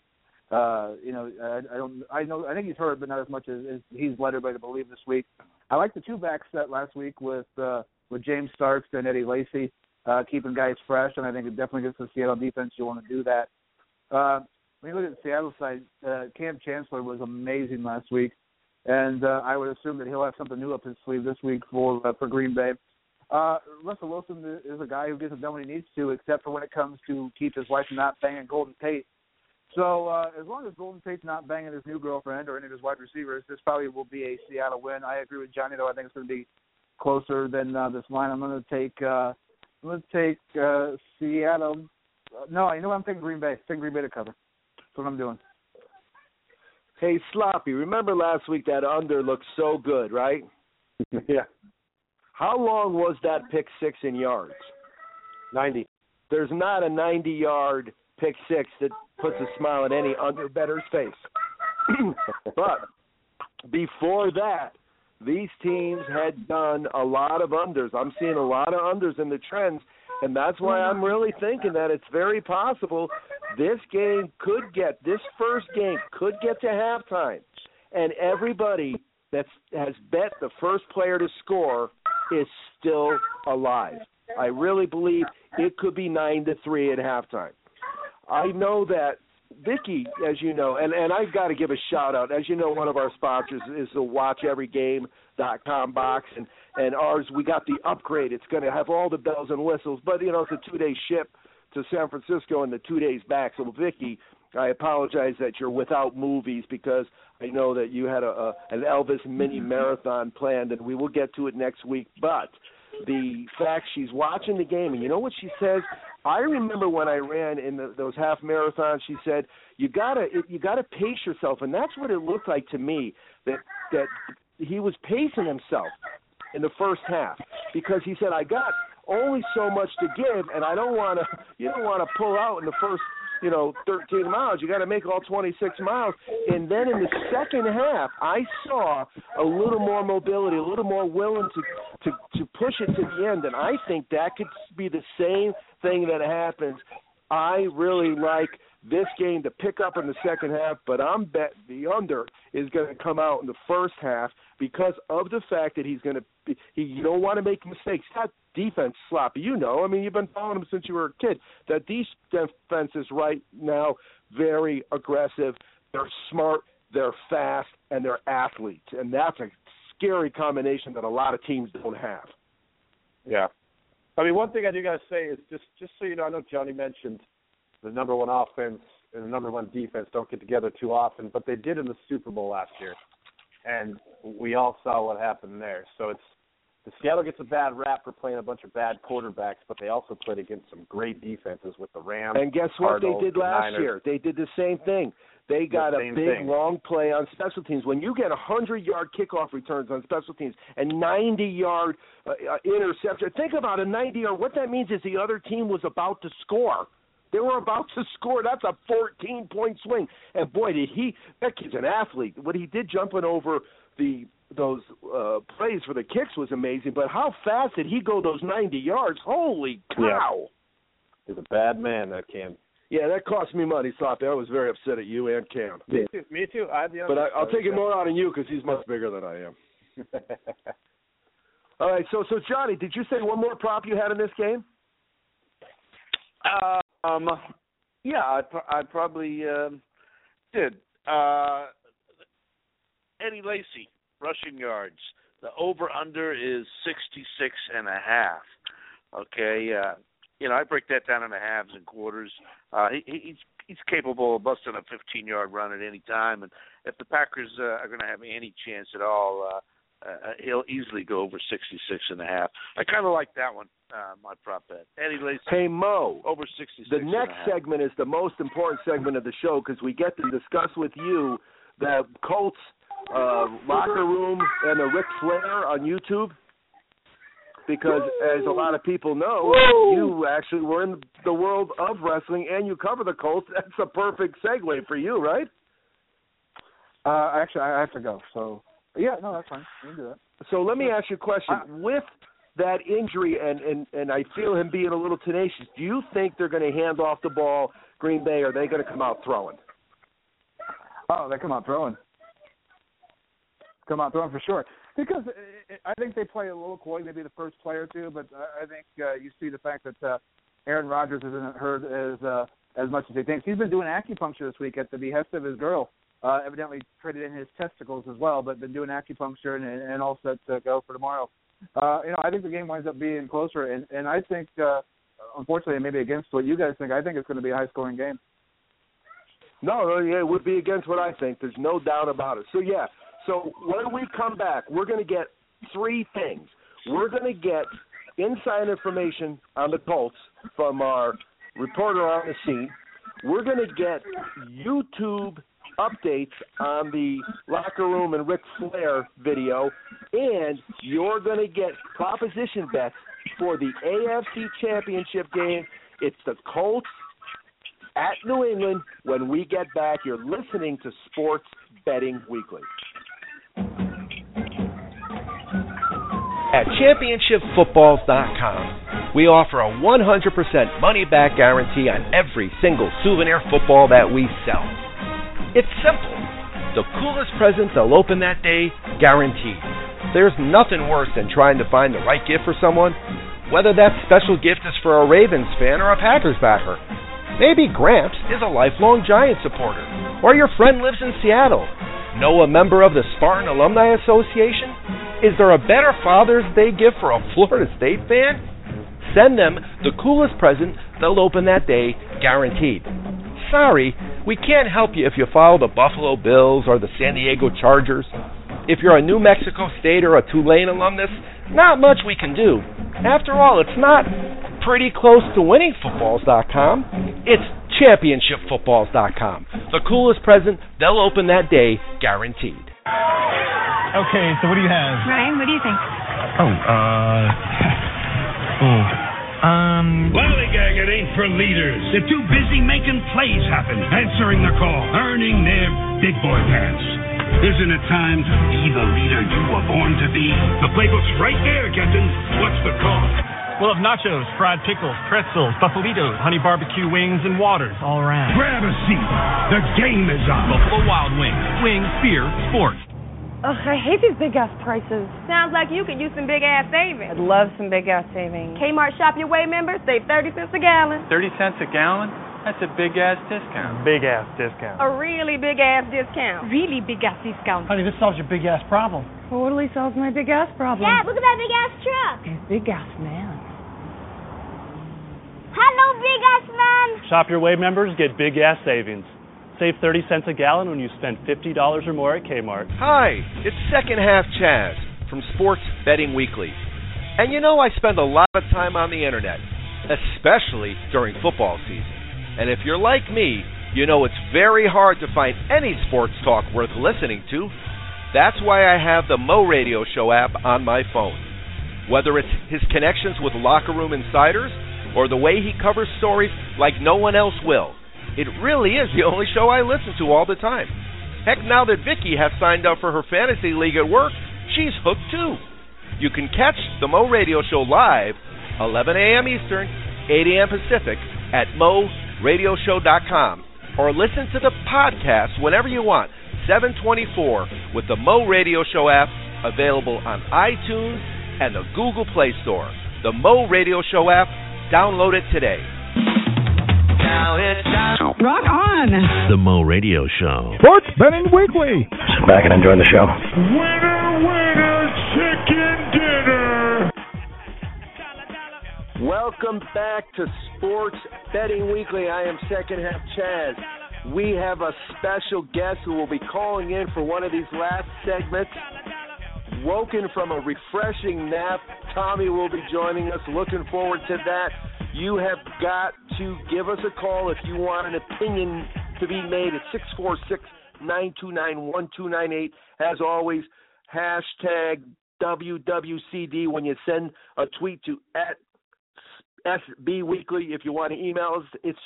know, I think he's hurt, but not as much as he's led everybody to believe this week. I like the two-back set last week with James Starks and Eddie Lacy, keeping guys fresh, and I think it definitely gets the Seattle defense. You want to do that. When you look at the Seattle side, Cam Chancellor was amazing last week, and I would assume that he'll have something new up his sleeve this week for Green Bay. Russell Wilson is a guy who gets it done when he needs to, except for when it comes to keep his wife from not banging Golden Tate. So as long as Golden Tate's not banging his new girlfriend or any of his wide receivers, this probably will be a Seattle win. I agree with Johnny, though. I think it's going to be closer than this line. I'm going to take Seattle. No, you know what? I'm taking Green Bay. I'm taking Green Bay to cover. That's what I'm doing. Hey, Sloppy, remember last week that under looked so good, right? Yeah. How long was that pick six in yards? 90. There's not a 90-yard pick six that puts a smile on any under bettor's face. But before that, these teams had done a lot of unders. I'm seeing a lot of unders in the trends, and that's why I'm really thinking that it's very possible this first game could get to halftime, and everybody that has bet the first player to score is still alive. I really believe it could be 9-3 at halftime. I know that Vicky, as you know, and I've got to give a shout-out. As you know, one of our sponsors is the WatchEveryGame.com box, and ours, we got the upgrade. It's going to have all the bells and whistles, but, it's a 2-day ship to San Francisco and the 2 days back. So, Vicky, I apologize that you're without movies because I know that you had an Elvis mini marathon planned, and we will get to it next week. But the fact she's watching the game, and you know what she says? I remember when I ran in those half marathons, she said, you gotta pace yourself, and that's what it looked like to me, that he was pacing himself in the first half because he said, I got only so much to give, and you don't want to pull out in the first 13 miles. You got to make all 26 miles. And then in the second half, I saw a little more mobility, a little more willing to push it to the end. And I think that could be the same thing that happens. I really like this game to pick up in the second half, but I'm betting the under is going to come out in the first half because of the fact that he's going to you don't want to make mistakes. That defense, Sloppy, you've been following him since you were a kid. That defense is right now very aggressive. They're smart, they're fast, and they're athletes, and that's a scary combination that a lot of teams don't have. Yeah. One thing I do got to say is just so you know, I know Johnny mentioned the number one offense and the number one defense don't get together too often, but they did in the Super Bowl last year, and we all saw what happened there. So the Seattle gets a bad rap for playing a bunch of bad quarterbacks, but they also played against some great defenses with the Rams. And guess what Cardinals, they did last Niners. Year? They did the same thing. They got a big, long play on special teams. When you get 100-yard kickoff returns on special teams and 90-yard interception, think about a 90-yard. What that means is the other team was about to score. They were about to score. That's a 14-point swing. And, boy, that kid's an athlete. What he did jumping over those plays for the kicks was amazing, but how fast did he go those 90 yards? Holy cow. Yeah. He's a bad man, that Cam. Yeah, that cost me money, Sloppy. I was very upset at you and Cam. Me too. But I'll take it more out on you because he's much bigger than I am. All right, so Johnny, did you say one more prop you had in this game? Yeah, I probably did. Eddie Lacy, rushing yards. The over-under is 66.5. Okay, I break that down into halves and quarters. He's capable of busting a 15-yard run at any time, and if the Packers are going to have any chance at all, he'll easily go over 66.5. I kind of like that one, my prop bet. Eddie Lacy. Hey, Mo. Over 66. The next segment is the most important segment of the show because we get to discuss with you the Colts locker room and the Ric Flair on YouTube. Because as a lot of people know, you actually were in the world of wrestling and you cover the Colts. That's a perfect segue for you, right? Actually, I have to go. So, yeah, no, that's fine. You can do that. So let me ask you a question. With that injury and I feel him being a little tenacious, do you think they're going to hand off the ball, Green Bay, or are they going to come out throwing? Oh, they come out throwing. Come out throwing for sure. Because I think they play a little coy, maybe the first play or two, but I think you see the fact that Aaron Rodgers isn't hurt as much as he thinks. He's been doing acupuncture this week at the behest of his girl. Evidently traded in his testicles as well, but been doing acupuncture and all set to go for tomorrow. I think the game winds up being closer, and I think, unfortunately, maybe against what you guys think, I think it's going to be a high-scoring game. No, yeah, it would be against what I think. There's no doubt about it. So, yeah. So when we come back, we're going to get three things. We're going to get inside information on the Colts from our reporter on the scene. We're going to get YouTube updates on the Locker Room and Ric Flair video, and you're going to get proposition bets for the AFC Championship game. It's the Colts at New England. When we get back, you're listening to Sports Betting Weekly. At ChampionshipFootballs.com, we offer a 100% money-back guarantee on every single souvenir football that we sell. It's simple. The coolest present they'll open that day, guaranteed. There's nothing worse than trying to find the right gift for someone, whether that special gift is for a Ravens fan or a Packers backer. Maybe Gramps is a lifelong Giant supporter, or your friend lives in Seattle. Know a member of the Spartan Alumni Association? Is there a better Father's Day gift for a Florida State fan? Send them the coolest present they'll open that day, guaranteed. Sorry, we can't help you if you follow the Buffalo Bills or the San Diego Chargers. If you're a New Mexico State or a Tulane alumnus, not much we can do. After all, it's not pretty close to winningfootballs.com. It's championshipfootballs.com. The coolest present they'll open that day, guaranteed. Okay, so what do you have? Ryan, what do you think? Lollygagging ain't for leaders. They're too busy making plays happen, answering the call, earning their big boy pants. Isn't it time to be the leader you were born to be? The playbook's right there, Captain. What's the call? We'll have nachos, fried pickles, pretzels, buffalitos, honey barbecue wings, and waters all around. Grab a seat. The game is on. Buffalo Wild Wings. Wings, beer, sports. Ugh, I hate these big-ass prices. Sounds like you could use some big-ass savings. I'd love some big-ass savings. Kmart Shop Your Way members save 30 cents a gallon. 30 cents a gallon? That's a big-ass discount. Big-ass discount. A really big-ass discount. Really big-ass discount. Honey, this solves your big-ass problem. Totally solves my big-ass problem. Dad, look at that big-ass truck. It's big-ass man. Hello, big-ass man. Shop Your Way members get big-ass savings. Save 30 cents a gallon when you spend $50 or more at Kmart. Hi, it's Second Half Chaz from Sports Betting Weekly. And you know I spend a lot of time on the internet, especially during football season. And if you're like me, you know it's very hard to find any sports talk worth listening to. That's why I have the Mo Radio Show app on my phone. Whether it's his connections with locker room insiders or the way he covers stories like no one else will, it really is the only show I listen to all the time. Heck, now that Vicky has signed up for her fantasy league at work, she's hooked too. You can catch the Mo Radio Show live, 11 a.m. Eastern, 8 a.m. Pacific, at MoRadioshow.com, or listen to the podcast whenever you want, 7/24, with the Mo Radio Show app, available on iTunes and the Google Play Store. The Mo Radio Show app, download it today. Now it's time. Rock on. The Mo Radio Show. Sports Betting Weekly. Sit back and enjoy the show. Winner, chicken dinner. Welcome back to Sports Betting Weekly. I am Second Half Chaz. We have a special guest who will be calling in for one of these last segments. Woken from a refreshing nap, Tommy will be joining us. Looking forward to that. You have got to give us a call if you want an opinion to be made at 646-929-1298. As always, hashtag WWCD when you send a tweet to @SBWeekly. If you want to email us, it's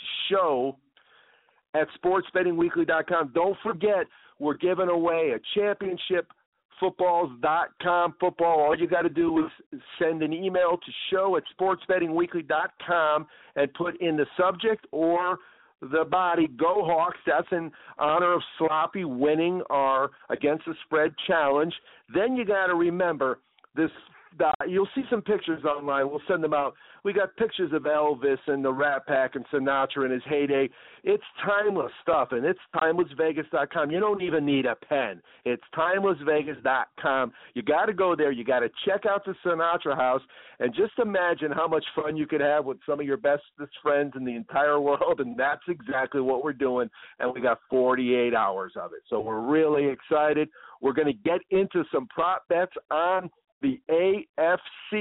show@sportsbettingweekly.com. Don't forget, we're giving away a championshipfootballs.com football. All you got to do is send an email to show@sportsbettingweekly.com and put in the subject or the body, Go Hawks. That's in honor of Sloppy winning our Against the Spread challenge. Then you got to remember this. You'll see some pictures online. We'll send them out. We got pictures of Elvis and the Rat Pack and Sinatra in his heyday. It's timeless stuff, and it's timelessvegas.com. You don't even need a pen. It's timelessvegas.com. You got to go there. You got to check out the Sinatra house, and just imagine how much fun you could have with some of your bestest friends in the entire world, and that's exactly what we're doing, and we got 48 hours of it. So we're really excited. We're going to get into some prop bets on the AFC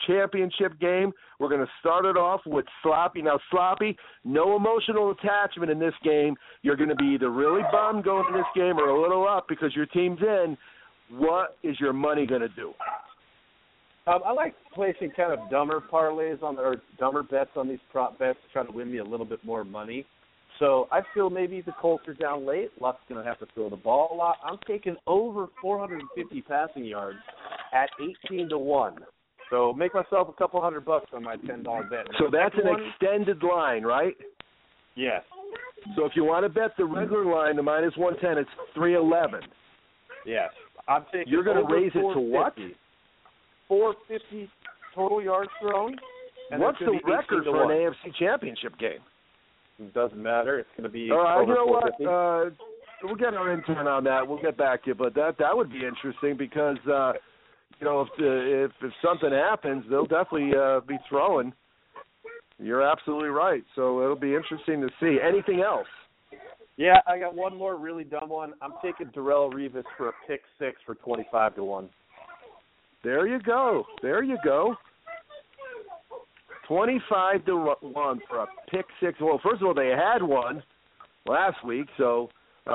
championship game. We're going to start it off with Sloppy. Now, Sloppy, no emotional attachment in this game. You're going to be either really bummed going to this game or a little up because your team's in. What is your money going to do? I like placing kind of dumber parlays or dumber bets on these prop bets to try to win me a little bit more money. So I feel maybe the Colts are down late. Luck's going to have to throw the ball a lot. I'm taking over 450 passing yards at 18-1. So make myself a couple $100 on my $10 bet. So that's an extended line, right? Yes. So if you want to bet the regular line, the minus 110, it's 311. Yes. I'm taking. You're going to raise it to what? 450 total yards thrown. What's the record for an AFC Championship game? It doesn't matter. It's going to be. All right, over you know what? 450. We'll get our intern on that. We'll get back to you, but that would be interesting because if something happens, they'll definitely be throwing. You're absolutely right. So it'll be interesting to see. Anything else? Yeah, I got one more really dumb one. I'm taking Darrelle Revis for a pick six for 25-1. There you go. 25-1 for a pick six. Well, first of all, they had one last week. So,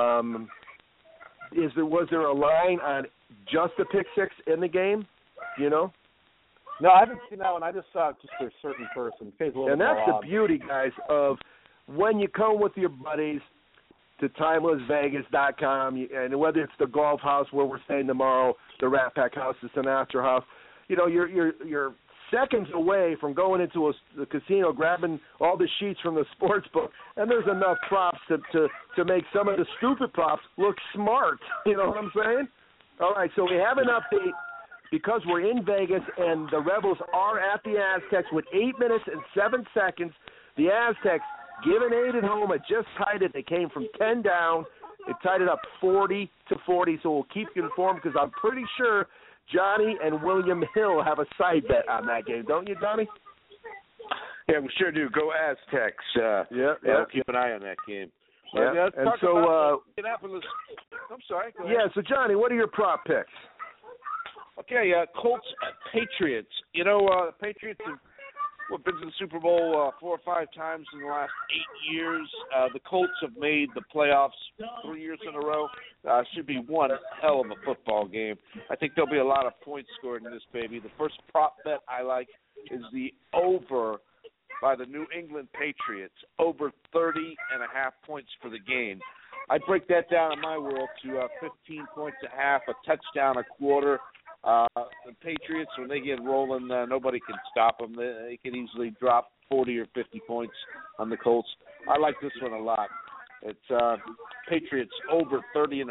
was there a line on just the pick six in the game? You know? No, I haven't seen that one. I just saw it just for a certain person. And that's the beauty, guys, of when you come with your buddies to TimelessVegas.com, and whether it's the Golf House where we're staying tomorrow, the Rat Pack House, the Sinatra House, you're seconds away from going into the casino, grabbing all the sheets from the sports book, and there's enough props to make some of the stupid props look smart. You know what I'm saying? All right, so we have an update because we're in Vegas and the Rebels are at the Aztecs with 8 minutes and 7 seconds. The Aztecs, given 8 at home, had just tied it. They came from 10 down. It tied it up 40-40, so we'll keep you informed because I'm pretty sure Johnny and William Hill have a side bet on that game. Don't you, Johnny? Yeah, we sure do. Go Aztecs. Yeah. Keep an eye on that game. Yeah. And so, Indianapolis. I'm sorry. Go ahead. Yeah, so, Johnny, what are your prop picks? Okay, Colts, Patriots. The Patriots have been to the Super Bowl 4 or 5 times in the last 8 years. The Colts have made the playoffs 3 years in a row. Should be one hell of a football game. I think there'll be a lot of points scored in this baby. The first prop bet I like is the over by the New England Patriots, over 30.5 points for the game. I break that down in my world to 15 points a half, a touchdown a quarter. The Patriots, when they get rolling, nobody can stop them. They can easily drop 40 or 50 points on the Colts. I like this one a lot. It's Patriots over 30.5,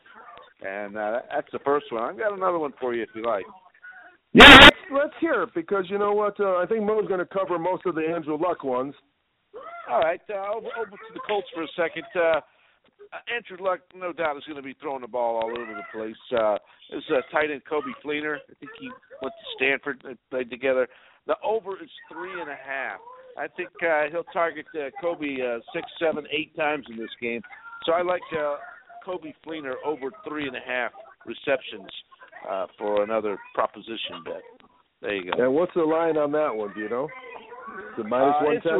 and that's the first one. I've got another one for you if you like. Yeah, let's hear it because you know what? I think Mo's going to cover most of the Andrew Luck ones. All right, over to the Colts for a second. Andrew Luck, no doubt, is going to be throwing the ball all over the place. There's tight end Kobe Fleener. I think he went to Stanford. They played together. The over is 3.5. I think he'll target Kobe 6, 7, 8 times in this game. So I like Kobe Fleener over 3.5 receptions for another proposition bet. There you go. And what's the line on that one? Do you know? The minus 110? It's a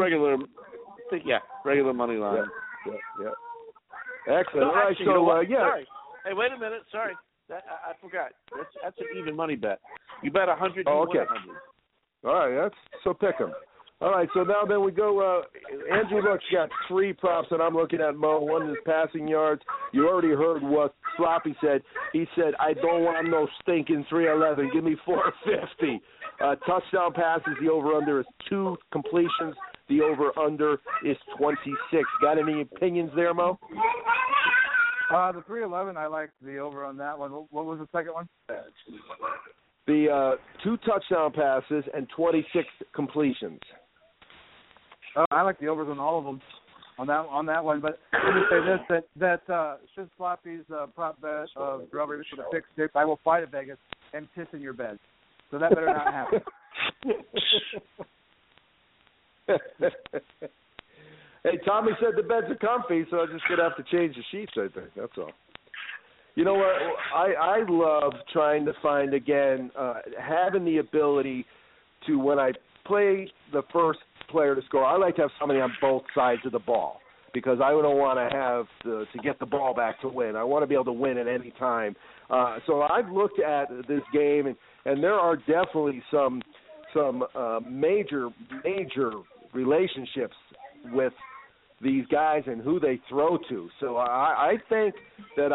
regular money line. Yeah. Excellent. No, All right, actually, you know what? yeah. Sorry. Hey, wait a minute. Sorry. I forgot. That's an even money bet. You bet 100, you okay. win 100. All right, so pick them. All right, so now then we go. Andrew Luck's got 3 props that I'm looking at, Mo. One is passing yards. You already heard what Sloppy said. He said, I don't want no stinking 311. Give me 450. Touchdown passes, the over-under is 2 completions. The over-under is 26. Got any opinions there, Mo? The 311, I like the over on that one. What was the second one? The 2 touchdown passes and 26 completions. I like the overs on all of them on that one. But let me say this: that should Sloppy's prop bet of Rubber for the pick six, I will fight at Vegas and piss in your bed. So that better not happen. Hey, Tommy said the beds are comfy, so I'm just going to have to change the sheets, I think. That's all. You know what? I love trying to find, again, having the ability to when I play the first player to score, I like to have somebody on both sides of the ball because I don't want to have to get the ball back to win. I want to be able to win at any time. So I've looked at this game, and there are definitely some major relationships with these guys and who they throw to. So I think that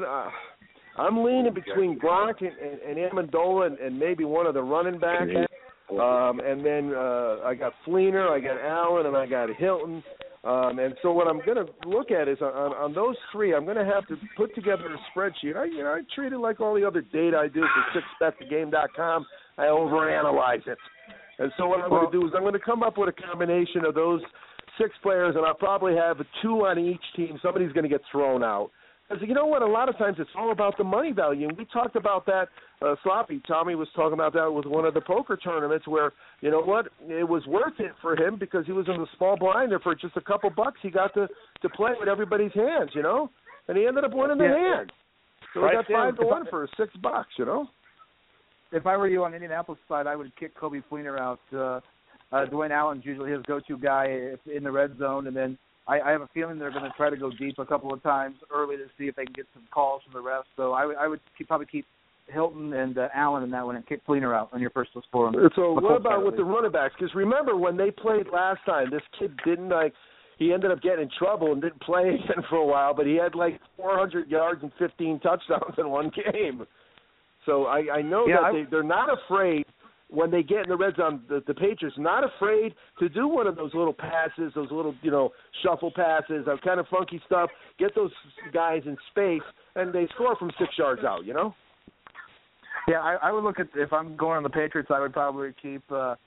I'm leaning between Gronk and Amendola and maybe one of the running backs. And then I got Fleener, I got Allen, and I got Hilton. And so what I'm going to look at is on those three, I'm going to have to put together a spreadsheet. I treat it like all the other data I do for 6betthegame.com. I overanalyze it. And so what I'm going to do is I'm going to come up with a combination of those 6 players, and I'll probably have 2 on each team. Somebody's going to get thrown out. Because you know what? A lot of times it's all about the money value. And we talked about that, Sloppy. Tommy was talking about that with one of the poker tournaments where, you know what, it was worth it for him because he was in the small blind there for just a couple bucks. He got to play with everybody's hands, you know, and he ended up winning the hand. So he got 5-1 for $6, you know. If I were you on the Indianapolis side, I would kick Coby Fleener out. Dwayne Allen's usually his go-to guy in the red zone, and then I have a feeling they're going to try to go deep a couple of times early to see if they can get some calls from the refs. So I would probably keep Hilton and Allen in that one and kick Fleener out on your first score. So what about with the running backs? Because remember when they played last time, this kid he ended up getting in trouble and didn't play again for a while, but he had like 400 yards and 15 touchdowns in one game. So I know that they're not afraid when they get in the red zone, the Patriots not afraid to do one of those little passes, those little, shuffle passes, kind of funky stuff, get those guys in space, and they score from 6 yards out, you know? Yeah, I would look at, if I'm going on the Patriots, I would probably keep Rob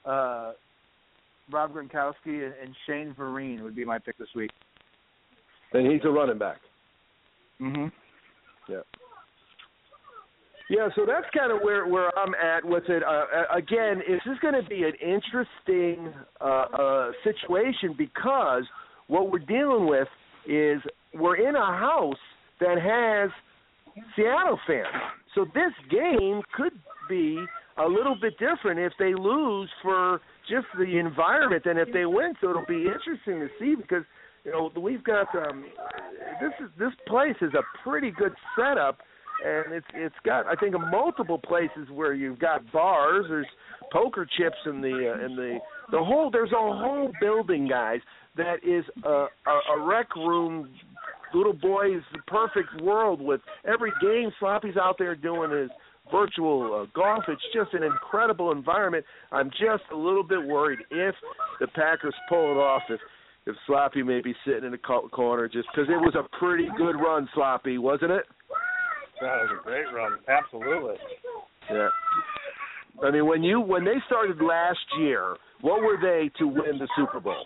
Gronkowski and Shane Vereen would be my pick this week. And he's a running back. Mm-hmm. Yeah. Yeah, so that's kind of where I'm at with it. Again, this is going to be an interesting situation because what we're dealing with is we're in a house that has Seattle fans. So this game could be a little bit different if they lose for just the environment than if they win. So it'll be interesting to see because, we've got this place is a pretty good setup. And it's got, I think, multiple places where you've got bars. There's poker chips in the whole. There's a whole building, guys, that is a rec room, little boys' perfect world with every game. Sloppy's out there doing his virtual golf. It's just an incredible environment. I'm just a little bit worried if the Packers pull it off. If Sloppy may be sitting in the corner just because it was a pretty good run, Sloppy, wasn't it? That was a great run. Absolutely. Yeah. I mean, when they started last year, what were they to win the Super Bowl?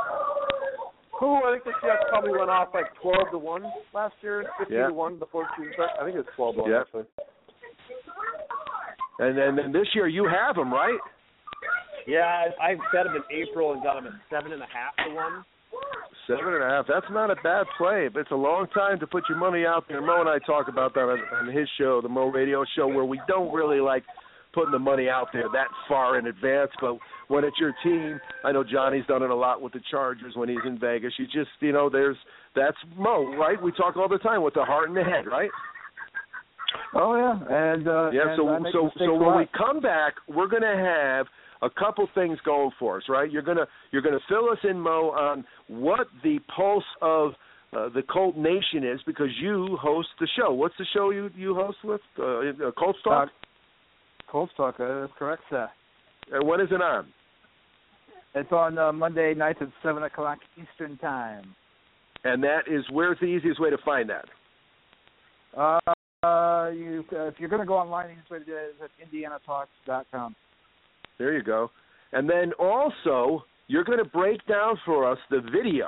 I think the Jets probably went off like 12-1 last year, 15-1 before season start. I think it was 12-1 actually. And then this year you have them, right? Yeah, I bet them in April and got them at 7.5-1. 7.5. That's not a bad play. But it's a long time to put your money out there. Mo and I talk about that on his show, the Mo Radio Show, where we don't really like putting the money out there that far in advance. But when it's your team, I know Johnny's done it a lot with the Chargers when he's in Vegas. You just, that's Mo, right? We talk all the time with the heart and the head, right? Oh yeah, so when we come back, we're going to have a couple things going for us, right? You're gonna fill us in, Mo, on what the pulse of the Colt Nation is because you host the show. What's the show you host with? Colts Talk? Colts Talk, that's correct, sir. And when is it on? It's on Monday nights at 7 o'clock Eastern Time. And where's the easiest way to find that? If you're going to go online, the easiest way to do it is at indianatalks.com. There you go. And then also, you're going to break down for us the video,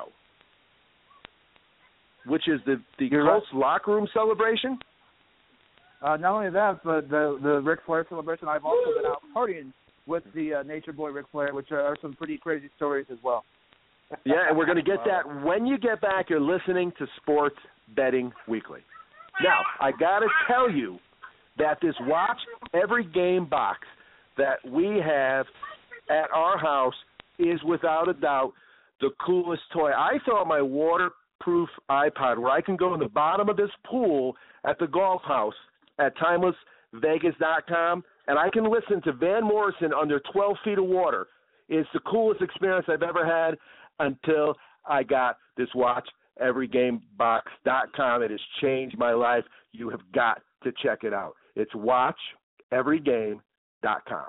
which is the Colts locker room celebration. Not only that, but the Ric Flair celebration. I've also been out partying with the Nature Boy Ric Flair, which are some pretty crazy stories as well. Yeah, and we're going to get that when you get back. You're listening to Sports Betting Weekly. Now, I got to tell you that this Watch Every Game box, that we have at our house is without a doubt the coolest toy. I thought my waterproof iPod, where I can go in the bottom of this pool at the golf house at timelessvegas.com, and I can listen to Van Morrison under 12 feet of water, is the coolest experience I've ever had until I got this WatchEveryGameBox.com. It has changed my life. You have got to check it out. It's WatchEveryGame.com.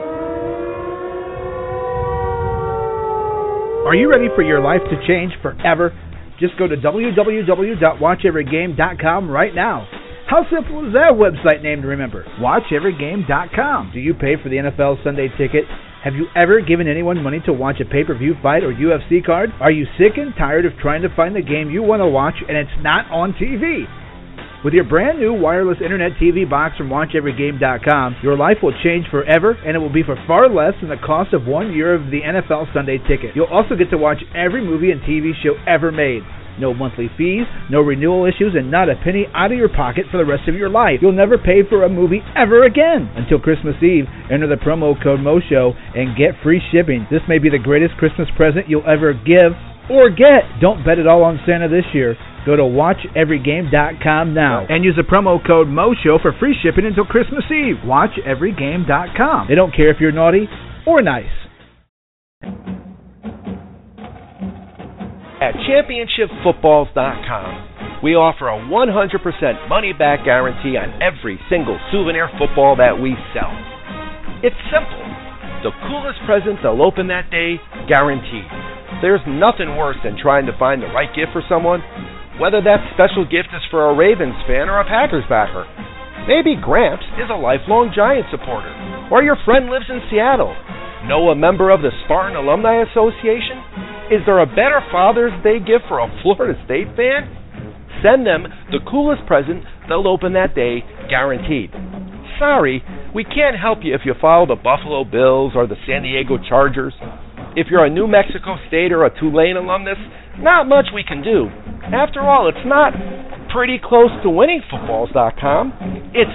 Are you ready for your life to change forever? Just go to www.watcheverygame.com right now. How simple is that website name to remember? WatchEveryGame.com. Do you pay for the NFL Sunday Ticket? Have you ever given anyone money to watch a pay-per-view fight or UFC card? Are you sick and tired of trying to find the game you want to watch and it's not on TV? With your brand new wireless internet TV box from WatchEveryGame.com, your life will change forever, and it will be for far less than the cost of 1 year of the NFL Sunday Ticket. You'll also get to watch every movie and TV show ever made. No monthly fees, no renewal issues, and not a penny out of your pocket for the rest of your life. You'll never pay for a movie ever again. Until Christmas Eve, enter the promo code MOSHOW and get free shipping. This may be the greatest Christmas present you'll ever give or get. Don't bet it all on Santa this year. Go to WatchEveryGame.com now and use the promo code MOSHOW for free shipping until Christmas Eve. WatchEveryGame.com. They don't care if you're naughty or nice. At ChampionshipFootballs.com, we offer a 100% money-back guarantee on every single souvenir football that we sell. It's simple. The coolest present they'll open that day, guaranteed. There's nothing worse than trying to find the right gift for someone, whether that special gift is for a Ravens fan or a Packers backer. Maybe Gramps is a lifelong Giant supporter, or your friend lives in Seattle. Know a member of the Spartan Alumni Association? Is there a better Father's Day gift for a Florida State fan? Send them the coolest present they'll open that day, guaranteed. Sorry, we can't help you if you follow the Buffalo Bills or the San Diego Chargers. If you're a New Mexico State or a Tulane alumnus, not much we can do. After all, it's not pretty close to winningfootballs.com. It's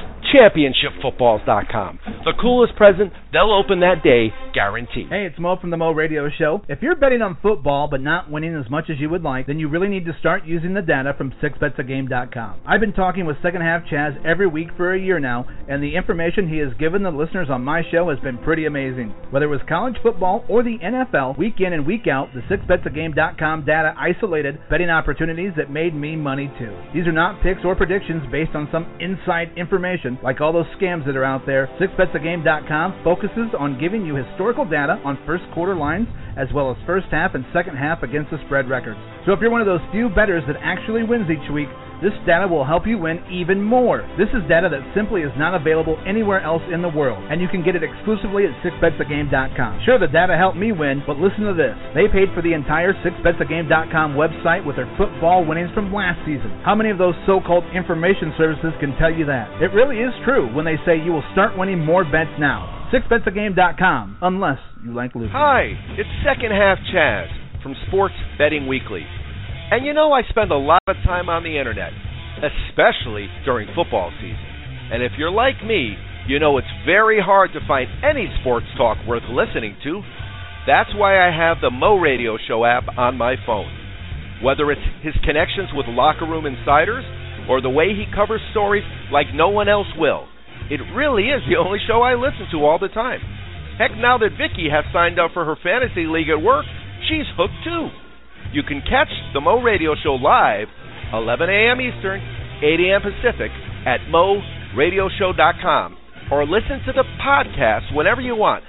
ChampionshipFootballs.com. The coolest present they'll open that day, guaranteed. Hey, it's Mo from the Mo Radio Show. If you're betting on football but not winning as much as you would like, then you really need to start using the data from 6betsagame.com. I've been talking with Second Half Chaz every week for a year now, and the information he has given the listeners on my show has been pretty amazing. Whether it was college football or the NFL, week in and week out, the 6betsagame.com data isolated betting opportunities that made me money too. These are not picks or predictions based on some inside information like all those scams that are out there. 6betsagame.com focuses on giving you historical data on first quarter lines as well as first half and second half against the spread records. So if you're one of those few bettors that actually wins each week, this data will help you win even more. This is data that simply is not available anywhere else in the world, and you can get it exclusively at 6betsagame.com. Sure, the data helped me win, but listen to this. They paid for the entire 6betsagame.com website with their football winnings from last season. How many of those so-called information services can tell you that? It really is true when they say you will start winning more bets now. 6betsagame.com, unless you like losing. Hi, it's Second Half Chaz from Sports Betting Weekly. And you know I spend a lot of time on the internet, especially during football season. And if you're like me, you know it's very hard to find any sports talk worth listening to. That's why I have the Mo Radio Show app on my phone. Whether it's his connections with locker room insiders or the way he covers stories like no one else will, it really is the only show I listen to all the time. Heck, now that Vicky has signed up for her fantasy league at work, she's hooked too. You can catch the Mo Radio Show live, 11 a.m. Eastern, 8 a.m. Pacific, at MoRadioshow.com, or listen to the podcast whenever you want,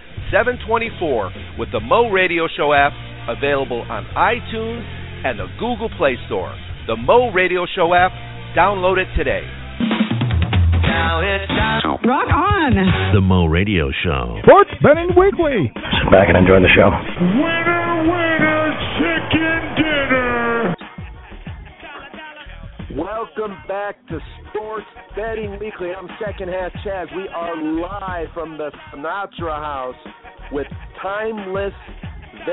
7/24, with the Mo Radio Show app, available on iTunes and the Google Play Store. The Mo Radio Show app, download it today. Now it's time. Rock on. The Mo Radio Show. Sports Betting Weekly. Sit back and enjoy the show. Winner, chicken dinner. Welcome back to Sports Betting Weekly. I'm Second Half Chaz. We are live from the Sinatra House with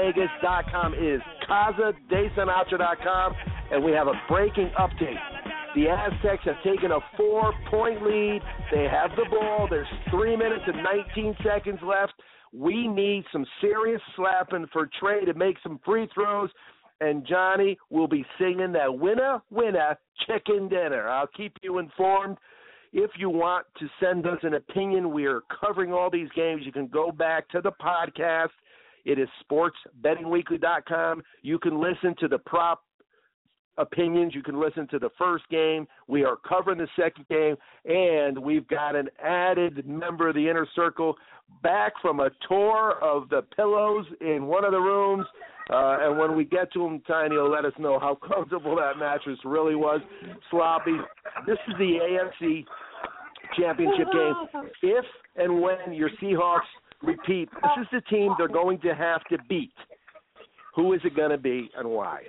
TimelessVegas.com. It is CasaDeSinatra.com, and we have a breaking update. The Aztecs have taken a 4-point lead. They have the ball. There's 3 minutes and 19 seconds left. We need some serious slapping for Trey to make some free throws, and Johnny will be singing that winner, winner, chicken dinner. I'll keep you informed. If you want to send us an opinion, we are covering all these games. You can go back to the podcast. It is sportsbettingweekly.com. You can listen to the prop opinions. You can listen to the first game. We are covering the second game, and we've got an added member of the Inner Circle back from a tour of the pillows in one of the rooms. And when we get to him, Tiny will let us know how comfortable that mattress really was. Sloppy. This is the AFC Championship game. If and when your Seahawks repeat, this is the team they're going to have to beat. Who is it going to be and why?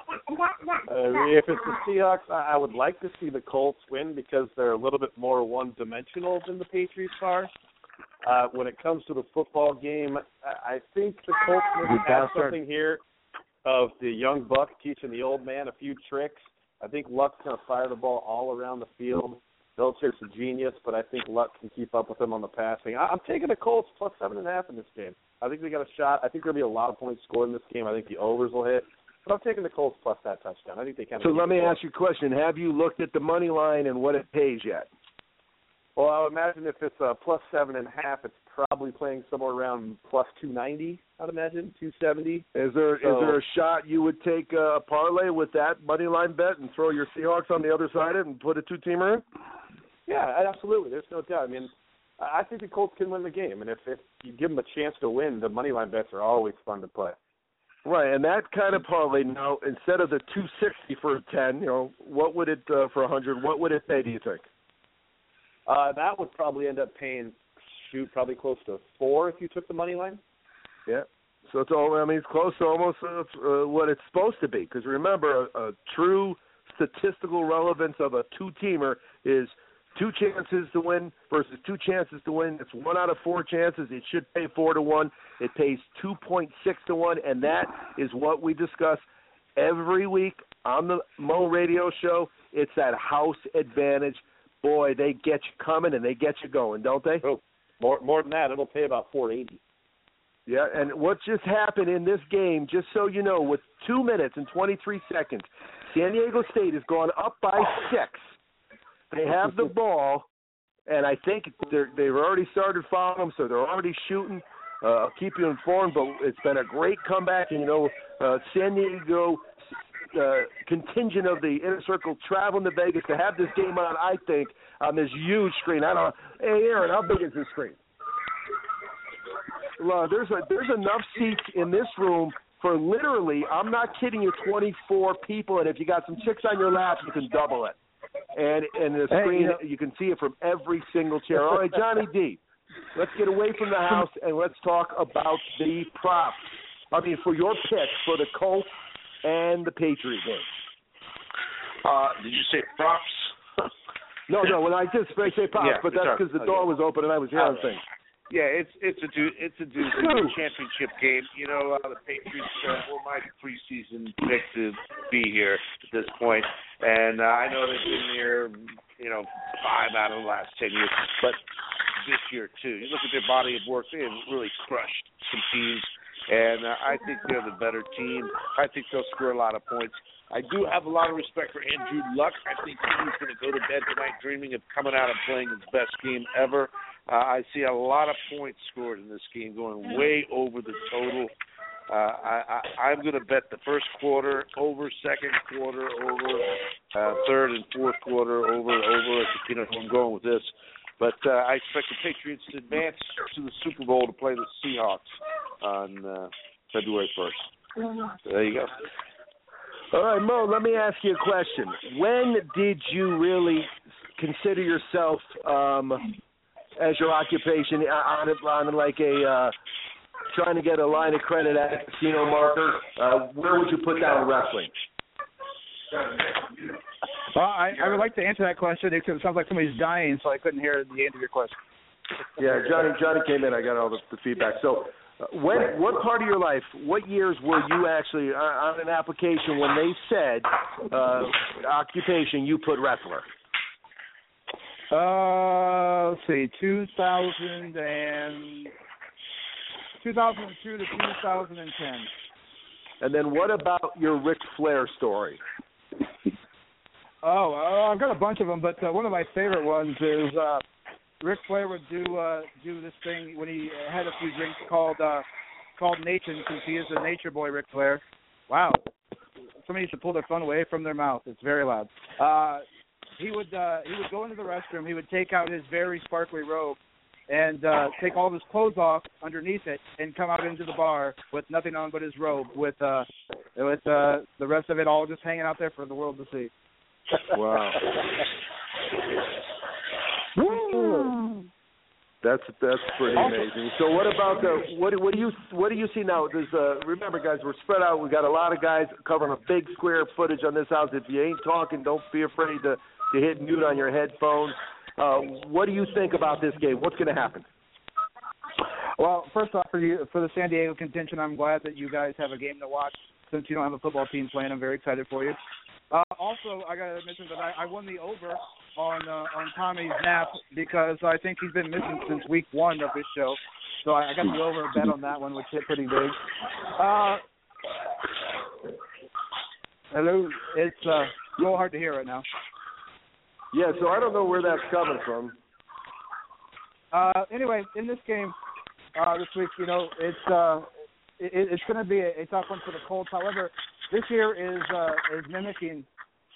If it's the Seahawks, I would like to see the Colts win because they're a little bit more one-dimensional than the Patriots are. When it comes to the football game, I think the Colts have something here of the young buck teaching the old man a few tricks. I think Luck's going to fire the ball all around the field. Belichick's a genius, but I think Luck can keep up with him on the passing. I'm taking the Colts plus 7.5 in this game. I think they got a shot. I think there'll be a lot of points scored in this game. I think the overs will hit. But I'm taking the Colts plus that touchdown. I think they can. So let me ask you a question. Have you looked at the money line and what it pays yet? Well, I would imagine if it's plus 7.5, it's probably playing somewhere around plus 290. I'd imagine 270. Is there a shot you would take a parlay with that money line bet and throw your Seahawks on the other side of it and put a two-teamer in? Yeah, absolutely. There's no doubt. I mean, I think the Colts can win the game, and if you give them a chance to win, the money line bets are always fun to play. Right, and that kind of parlay now, instead of the 260 for 10, what would it for 100? What would it pay? Do you think? That would probably end up paying, probably close to 4 if you took the money line. Yeah. So it's close to almost what it's supposed to be. Because remember, a true statistical relevance of a two-teamer is 2 chances to win versus 2 chances to win. It's 1 out of 4 chances. It should pay 4-1. It pays 2.6-1, and that is what we discuss every week on the Mo Radio Show. It's that house advantage. Boy, they get you coming and they get you going, don't they? Oh, more than that, it'll pay about $4.80. Yeah, and what just happened in this game, just so you know, with 2 minutes and 23 seconds, San Diego State has gone up by 6. They have the ball, and I think they've already started fouling them, so they're already shooting. I'll keep you informed, but it's been a great comeback. And, San Diego contingent of the Inner Circle traveling to Vegas to have this game on, I think, on this huge screen. I don't know. Hey, Aaron, how big is this screen? Well, there's enough seats in this room for literally, I'm not kidding you, 24 people, and if you got some chicks on your lap, you can double it. And the screen, you can see it from every single chair. All right, Johnny D, let's get away from the house and let's talk about the props. For your pick for the Colts and the Patriot game. Did you say props? No, when I did say props, but that's because the door was open and I was hearing things. Yeah, it's a championship game. The Patriots were my preseason pick to be here at this point, and I know they've been here, 5 out of the last 10 years, but this year too. You look at their body of work; they have really crushed some teams, and I think they're the better team. I think they'll score a lot of points. I do have a lot of respect for Andrew Luck. I think he's going to go to bed tonight dreaming of coming out and playing his best game ever. I see a lot of points scored in this game, going way over the total. I'm going to bet the first quarter over, second quarter over, third and fourth quarter over. I'm going with this. But I expect the Patriots to advance to the Super Bowl to play the Seahawks on February 1st. So there you go. All right, Mo, let me ask you a question. When did you really consider yourself as your occupation on like a trying to get a line of credit at a casino marker? Where would you put down wrestling? Well, I would like to answer that question because it sounds like somebody's dying, so I couldn't hear the end of your question. Yeah, Johnny came in. I got all the feedback. So What part of your life, what years were you actually on an application when they said occupation, you put wrestler? Let's see, 2002 to 2010. And then what about your Ric Flair story? I've got a bunch of them, but one of my favorite ones is Ric Flair would do this thing when he had a few drinks called Nation, since he is a nature boy, Ric Flair. Wow. Somebody should pull their phone away from their mouth. It's very loud. He would go into the restroom. He would take out his very sparkly robe and take all of his clothes off underneath it and come out into the bar with nothing on but his robe, with the rest of it all just hanging out there for the world to see. Wow. That's pretty amazing. So what about what do you see now? Remember, guys, we're spread out. We got a lot of guys covering a big square footage on this house. If you ain't talking, don't be afraid to hit mute on your headphones. What do you think about this game? What's going to happen? Well, first off, for the San Diego contention, I'm glad that you guys have a game to watch. Since you don't have a football team playing, I'm very excited for you. Also, I got to mention that I won the over on Tommy's nap because I think he's been missing since week 1 of this show. So I got the over bet on that one, which hit pretty big. Hello, it's a little hard to hear right now. Yeah, so I don't know where that's coming from. Anyway, in this game this week, it's going to be a tough one for the Colts. However, this year is mimicking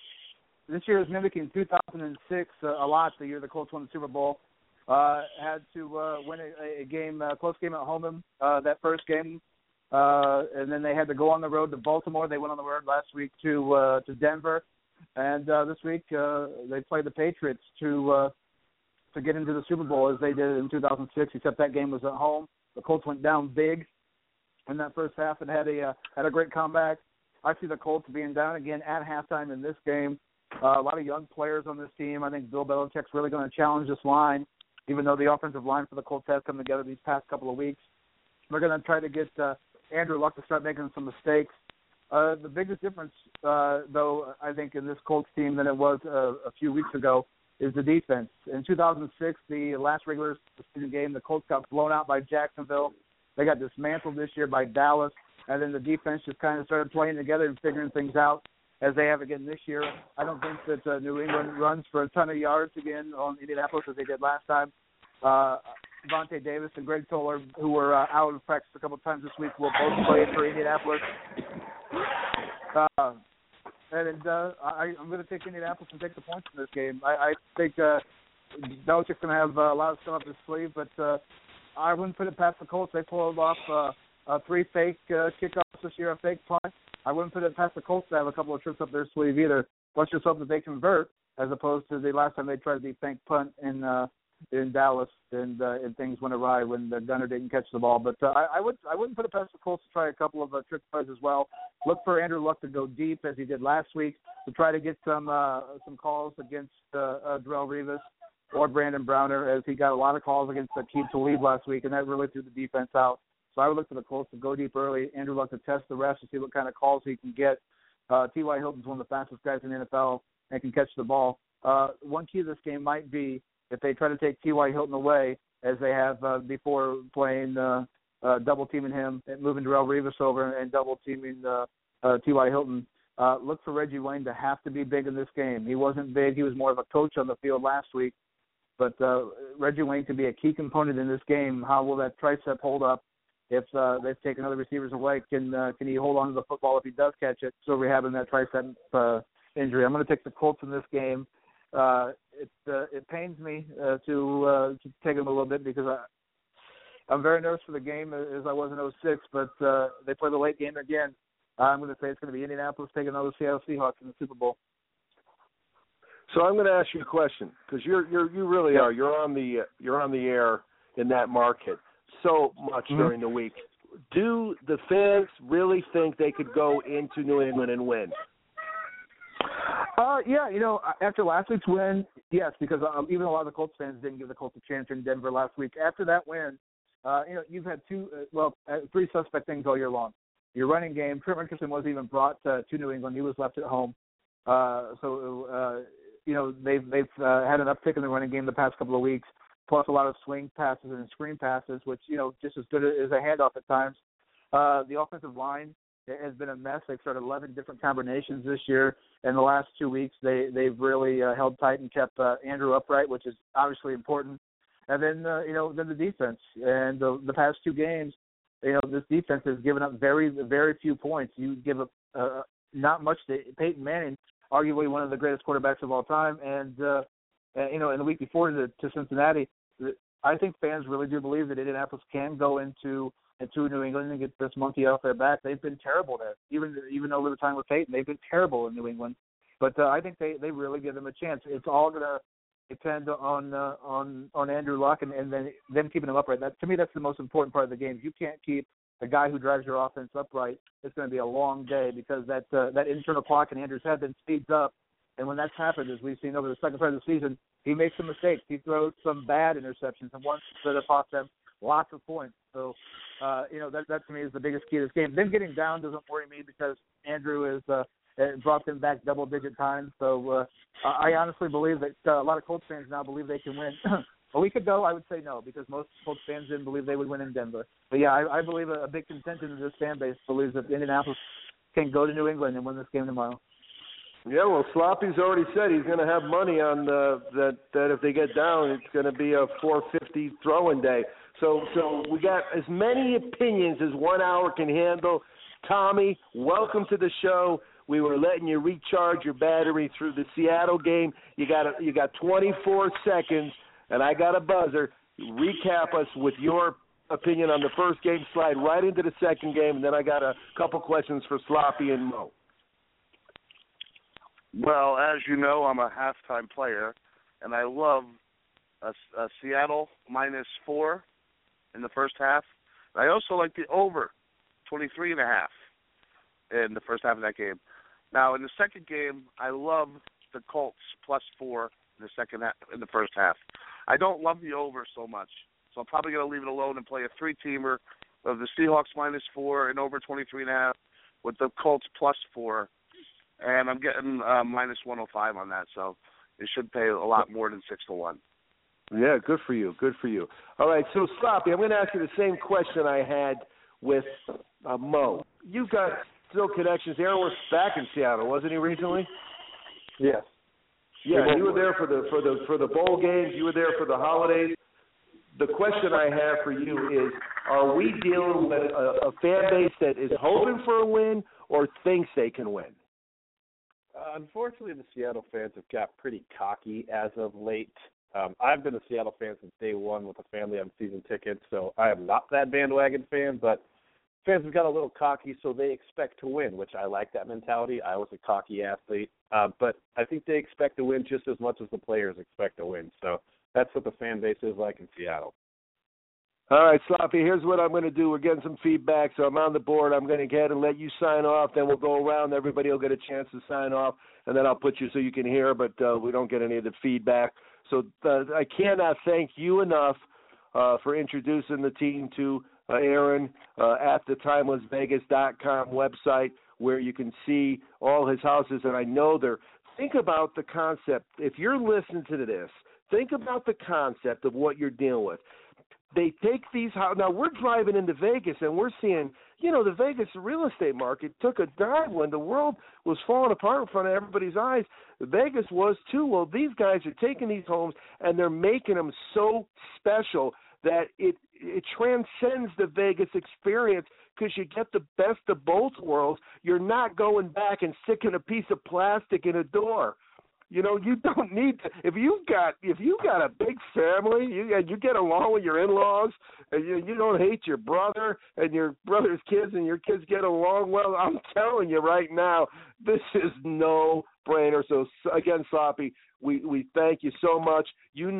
2006 a lot. The year the Colts won the Super Bowl, had to win a game, close game at home. That first game, and then they had to go on the road to Baltimore. They went on the road last week to Denver, and this week they played the Patriots to get into the Super Bowl as they did in 2006. Except that game was at home. The Colts went down big in that first half and had a great comeback. I see the Colts being down again at halftime in this game. A lot of young players on this team. I think Bill Belichick's really going to challenge this line, even though the offensive line for the Colts has come together these past couple of weeks. They're going to try to get Andrew Luck to start making some mistakes. The biggest difference, though, I think in this Colts team than it was a few weeks ago is the defense. In 2006, the last regular season game, the Colts got blown out by Jacksonville. They got dismantled this year by Dallas. And then the defense just kind of started playing together and figuring things out as they have again this year. I don't think that New England runs for a ton of yards again on Indianapolis as they did last time. Vontae Davis and Greg Toller, who were out of practice a couple of times this week, will both play for Indianapolis. I'm going to take Indianapolis and take the points in this game. I think Belichick's going to have a lot of stuff up his sleeve, but I wouldn't put it past the Colts. They pulled off 3 fake kickoffs this year, a fake punt. I wouldn't put it past the Colts to have a couple of tricks up their sleeve either. Let's just hope that they convert, as opposed to the last time they tried the fake punt in Dallas and things went awry when the gunner didn't catch the ball. But I wouldn't put it past the Colts to try a couple of trick plays as well. Look for Andrew Luck to go deep as he did last week to try to get some calls against Darrelle Revis or Brandon Browner, as he got a lot of calls against Aqib Talib last week, and that really threw the defense out. So I would look for the Colts to go deep early. Andrew Luck to test the refs to see what kind of calls he can get. T.Y. Hilton's one of the fastest guys in the NFL and can catch the ball. One key to this game might be if they try to take T.Y. Hilton away, as they have before playing double-teaming him and moving Darrelle Revis over and double-teaming T.Y. Hilton. Look for Reggie Wayne to have to be big in this game. He wasn't big. He was more of a coach on the field last week. But Reggie Wayne can be a key component in this game. How will that tricep hold up? If they've taken other receivers away, can he hold on to the football if he does catch it? So rehabbing that tricep injury. I'm going to take the Colts in this game. It pains me to take them a little bit because I'm very nervous for the game as I was in 06, but they play the late game again. I'm going to say it's going to be Indianapolis taking on the Seattle Seahawks in the Super Bowl. So I'm going to ask you a question because you really are. You're on the air in that market so much during the week. Do the fans really think they could go into New England and win? Yeah, after last week's win, yes, because even a lot of the Colts fans didn't give the Colts a chance in Denver last week. After that win, you've had three suspect things all year long. Your running game, Trent Richardson wasn't even brought to New England. He was left at home. They've had an uptick in the running game the past couple of weeks, plus a lot of swing passes and screen passes, which, just as good as a handoff at times. The offensive line has been a mess. They've started 11 different combinations this year. In the last 2 weeks, they've really held tight and kept Andrew upright, which is obviously important. And then, then the defense. And the past two games, this defense has given up very, very few points. You give up not much to Peyton Manning, arguably one of the greatest quarterbacks of all time. And, in the week before to Cincinnati, I think fans really do believe that Indianapolis can go into New England and get this monkey off their back. They've been terrible there. Even over the time with Peyton, they've been terrible in New England. But I think they really give them a chance. It's all going to depend on Andrew Luck and then them keeping him upright. To me, that's the most important part of the game. If you can't keep the guy who drives your offense upright, it's going to be a long day because that internal clock in Andrew's head then speeds up. And when that's happened, as we've seen over the second part of the season, he makes some mistakes. He throws some bad interceptions and ones that have cost them lots of points. So, that to me is the biggest key to this game. Them getting down doesn't worry me because Andrew has brought them back double-digit times. So I honestly believe that a lot of Colts fans now believe they can win. A week ago, I would say no because most Colts fans didn't believe they would win in Denver. But, yeah, I believe a big contingent of this fan base believes that Indianapolis can go to New England and win this game tomorrow. Yeah, well, Sloppy's already said he's going to have money on that if they get down, it's going to be a 450 throwing day. So we got as many opinions as 1 hour can handle. Tommy, welcome to the show. We were letting you recharge your battery through the Seattle game. You got 24 seconds, and I got a buzzer. Recap us with your opinion on the first game. Slide right into the second game, and then I got a couple questions for Sloppy and Mo. Well, as you know, I'm a halftime player, and I love a Seattle -4 in the first half. I also like the over 23.5 in the first half of that game. Now, in the second game, I love the Colts +4 in the first half. I don't love the over so much, so I'm probably going to leave it alone and play a three-teamer of the Seahawks -4 and over 23.5 with the Colts +4. And I'm getting -105 on that, so it should pay a lot more than 6-1. Yeah, good for you. Good for you. All right, so Sloppy, I'm going to ask you the same question I had with Mo. You've got still connections. Aaron was back in Seattle, wasn't he recently? Yes. Yeah, you were there for the bowl games. You were there for the holidays. The question I have for you is: are we dealing with a fan base that is hoping for a win or thinks they can win? Unfortunately, the Seattle fans have got pretty cocky as of late. I've been a Seattle fan since day one with a family on season tickets, so I am not that bandwagon fan, but fans have got a little cocky, so they expect to win, which I like that mentality. I was a cocky athlete, but I think they expect to win just as much as the players expect to win. So that's what the fan base is like in Seattle. All right, Sloppy, here's what I'm going to do. We're getting some feedback, so I'm on the board. I'm going to go ahead and let you sign off. Then we'll go around. Everybody will get a chance to sign off, and then I'll put you so you can hear, but we don't get any of the feedback. So I cannot thank you enough for introducing the team to Aaron at the TimelessVegas.com website where you can see all his houses. And I know think about the concept. If you're listening to this, think about the concept of what you're dealing with. They take these houses. Now, we're driving into Vegas, and we're seeing, the Vegas real estate market took a dive when the world was falling apart in front of everybody's eyes. Vegas was too. Well, these guys are taking these homes, and they're making them so special that it transcends the Vegas experience because you get the best of both worlds. You're not going back and sticking a piece of plastic in a door. You don't need to. If you got a big family, you get along with your in-laws, and you don't hate your brother and your brother's kids, and your kids get along well. I'm telling you right now, this is no brainer. So again, Sloppy, we thank you so much.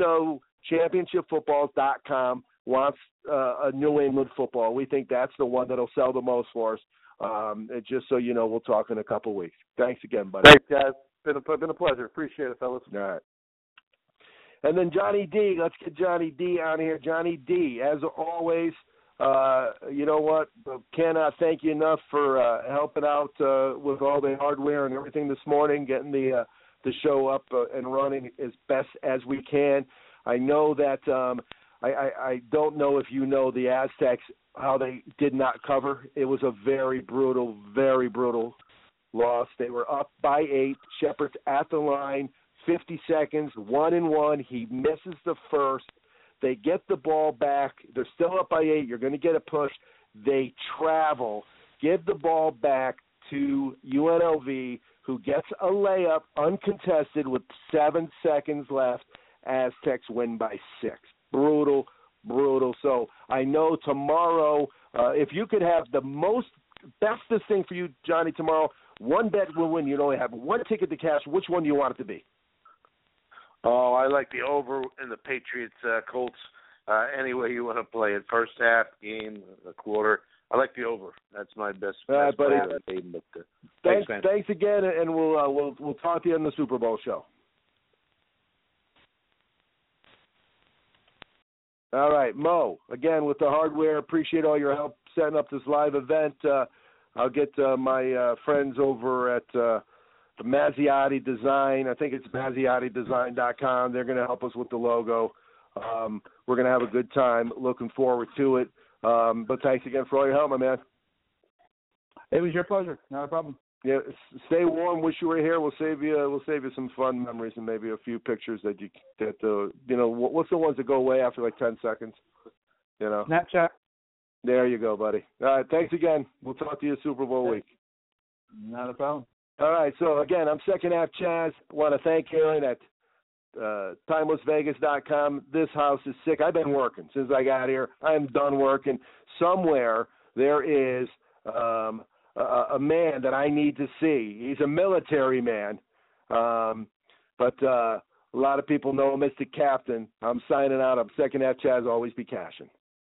ChampionshipFootballs.com wants a New England football. We think that's the one that'll sell the most for us. And just so you know, we'll talk in a couple of weeks. Thanks again, buddy. Thanks, guys. Been a pleasure. Appreciate it, fellas. All right. And then Johnny D. Let's get Johnny D on here. Johnny D, as always, you know what? Cannot thank you enough for helping out with all the hardware and everything this morning, getting the show up and running as best as we can. I know that I don't know if you know the Aztecs, how they did not cover. It was a very brutal loss. They were up by 8. Shepard's at the line, 50 seconds, 1-1. He misses the first. They get the ball back. They're still up by 8. You're going to get a push. They travel, give the ball back to UNLV, who gets a layup uncontested with 7 seconds left. Aztecs win by 6. Brutal. So I know tomorrow, if you could have the bestest thing for you, Johnny, tomorrow, one bet will win. You only have one ticket to cash. Which one do you want it to be? Oh, I like the over in the Patriots Colts. Any way you want to play it, first half, game, a quarter. I like the over. That's my best play of the game. Thanks again, and we'll talk to you on the Super Bowl show. All right, Mo, again with the hardware. Appreciate all your help setting up this live event. I'll get my friends over at Mazziotti Design. I think it's MazziottIDesign.com. They're going to help us with the logo. We're going to have a good time. Looking forward to it. But thanks again for all your help, my man. It was your pleasure. Not a problem. Yeah, stay warm. Wish you were here. We'll save you some fun memories and maybe a few pictures that what's the ones that go away after like 10 seconds? You know. Snapchat. There you go, buddy. All right, thanks again. We'll talk to you Super Bowl week. Not a problem. All right, so again, I'm Second Half Chaz. Want to thank Aaron at TimelessVegas.com. This house is sick. I've been working since I got here. I am done working. Somewhere there is a man that I need to see. He's a military man, but a lot of people know him as the captain. I'm signing out. I'm Second Half Chaz. Always be cashing.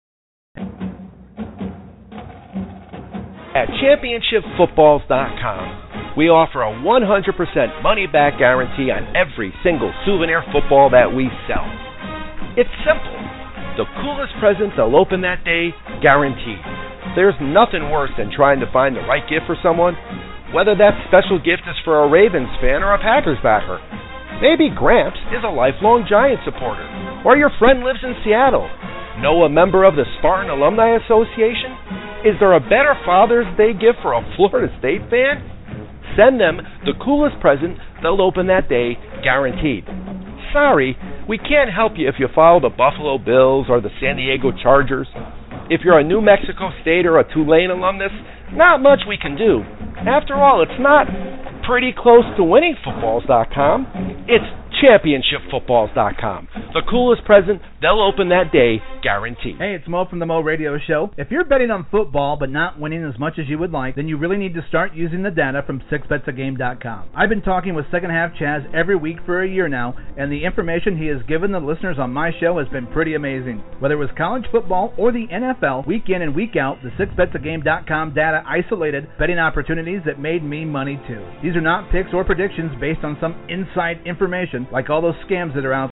At ChampionshipFootballs.com, we offer a 100% money-back guarantee on every single souvenir football that we sell. It's simple. The coolest present they'll open that day, guaranteed. There's nothing worse than trying to find the right gift for someone, whether that special gift is for a Ravens fan or a Packers backer. Maybe Gramps is a lifelong Giants supporter, or your friend lives in Seattle. Know a member of the Spartan Alumni Association? Is there a better Father's Day gift for a Florida State fan? Send them the coolest present they'll open that day, guaranteed. Sorry, we can't help you if you follow the Buffalo Bills or the San Diego Chargers. If you're a New Mexico State or a Tulane alumnus, not much we can do. After all, it's not pretty close to winningfootballs.com. It's ChampionshipFootballs.com. The coolest present they'll open that day, guaranteed. Hey, it's Mo from the Mo Radio Show. If you're betting on football but not winning as much as you would like, then you really need to start using the data from 6betsagame.com. I've been talking with Second Half Chaz every week for a year now, and the information he has given the listeners on my show has been pretty amazing. Whether it was college football or the NFL, week in and week out, the 6betsagame.com data isolated betting opportunities that made me money too. These are not picks or predictions based on some inside information like all those scams that are out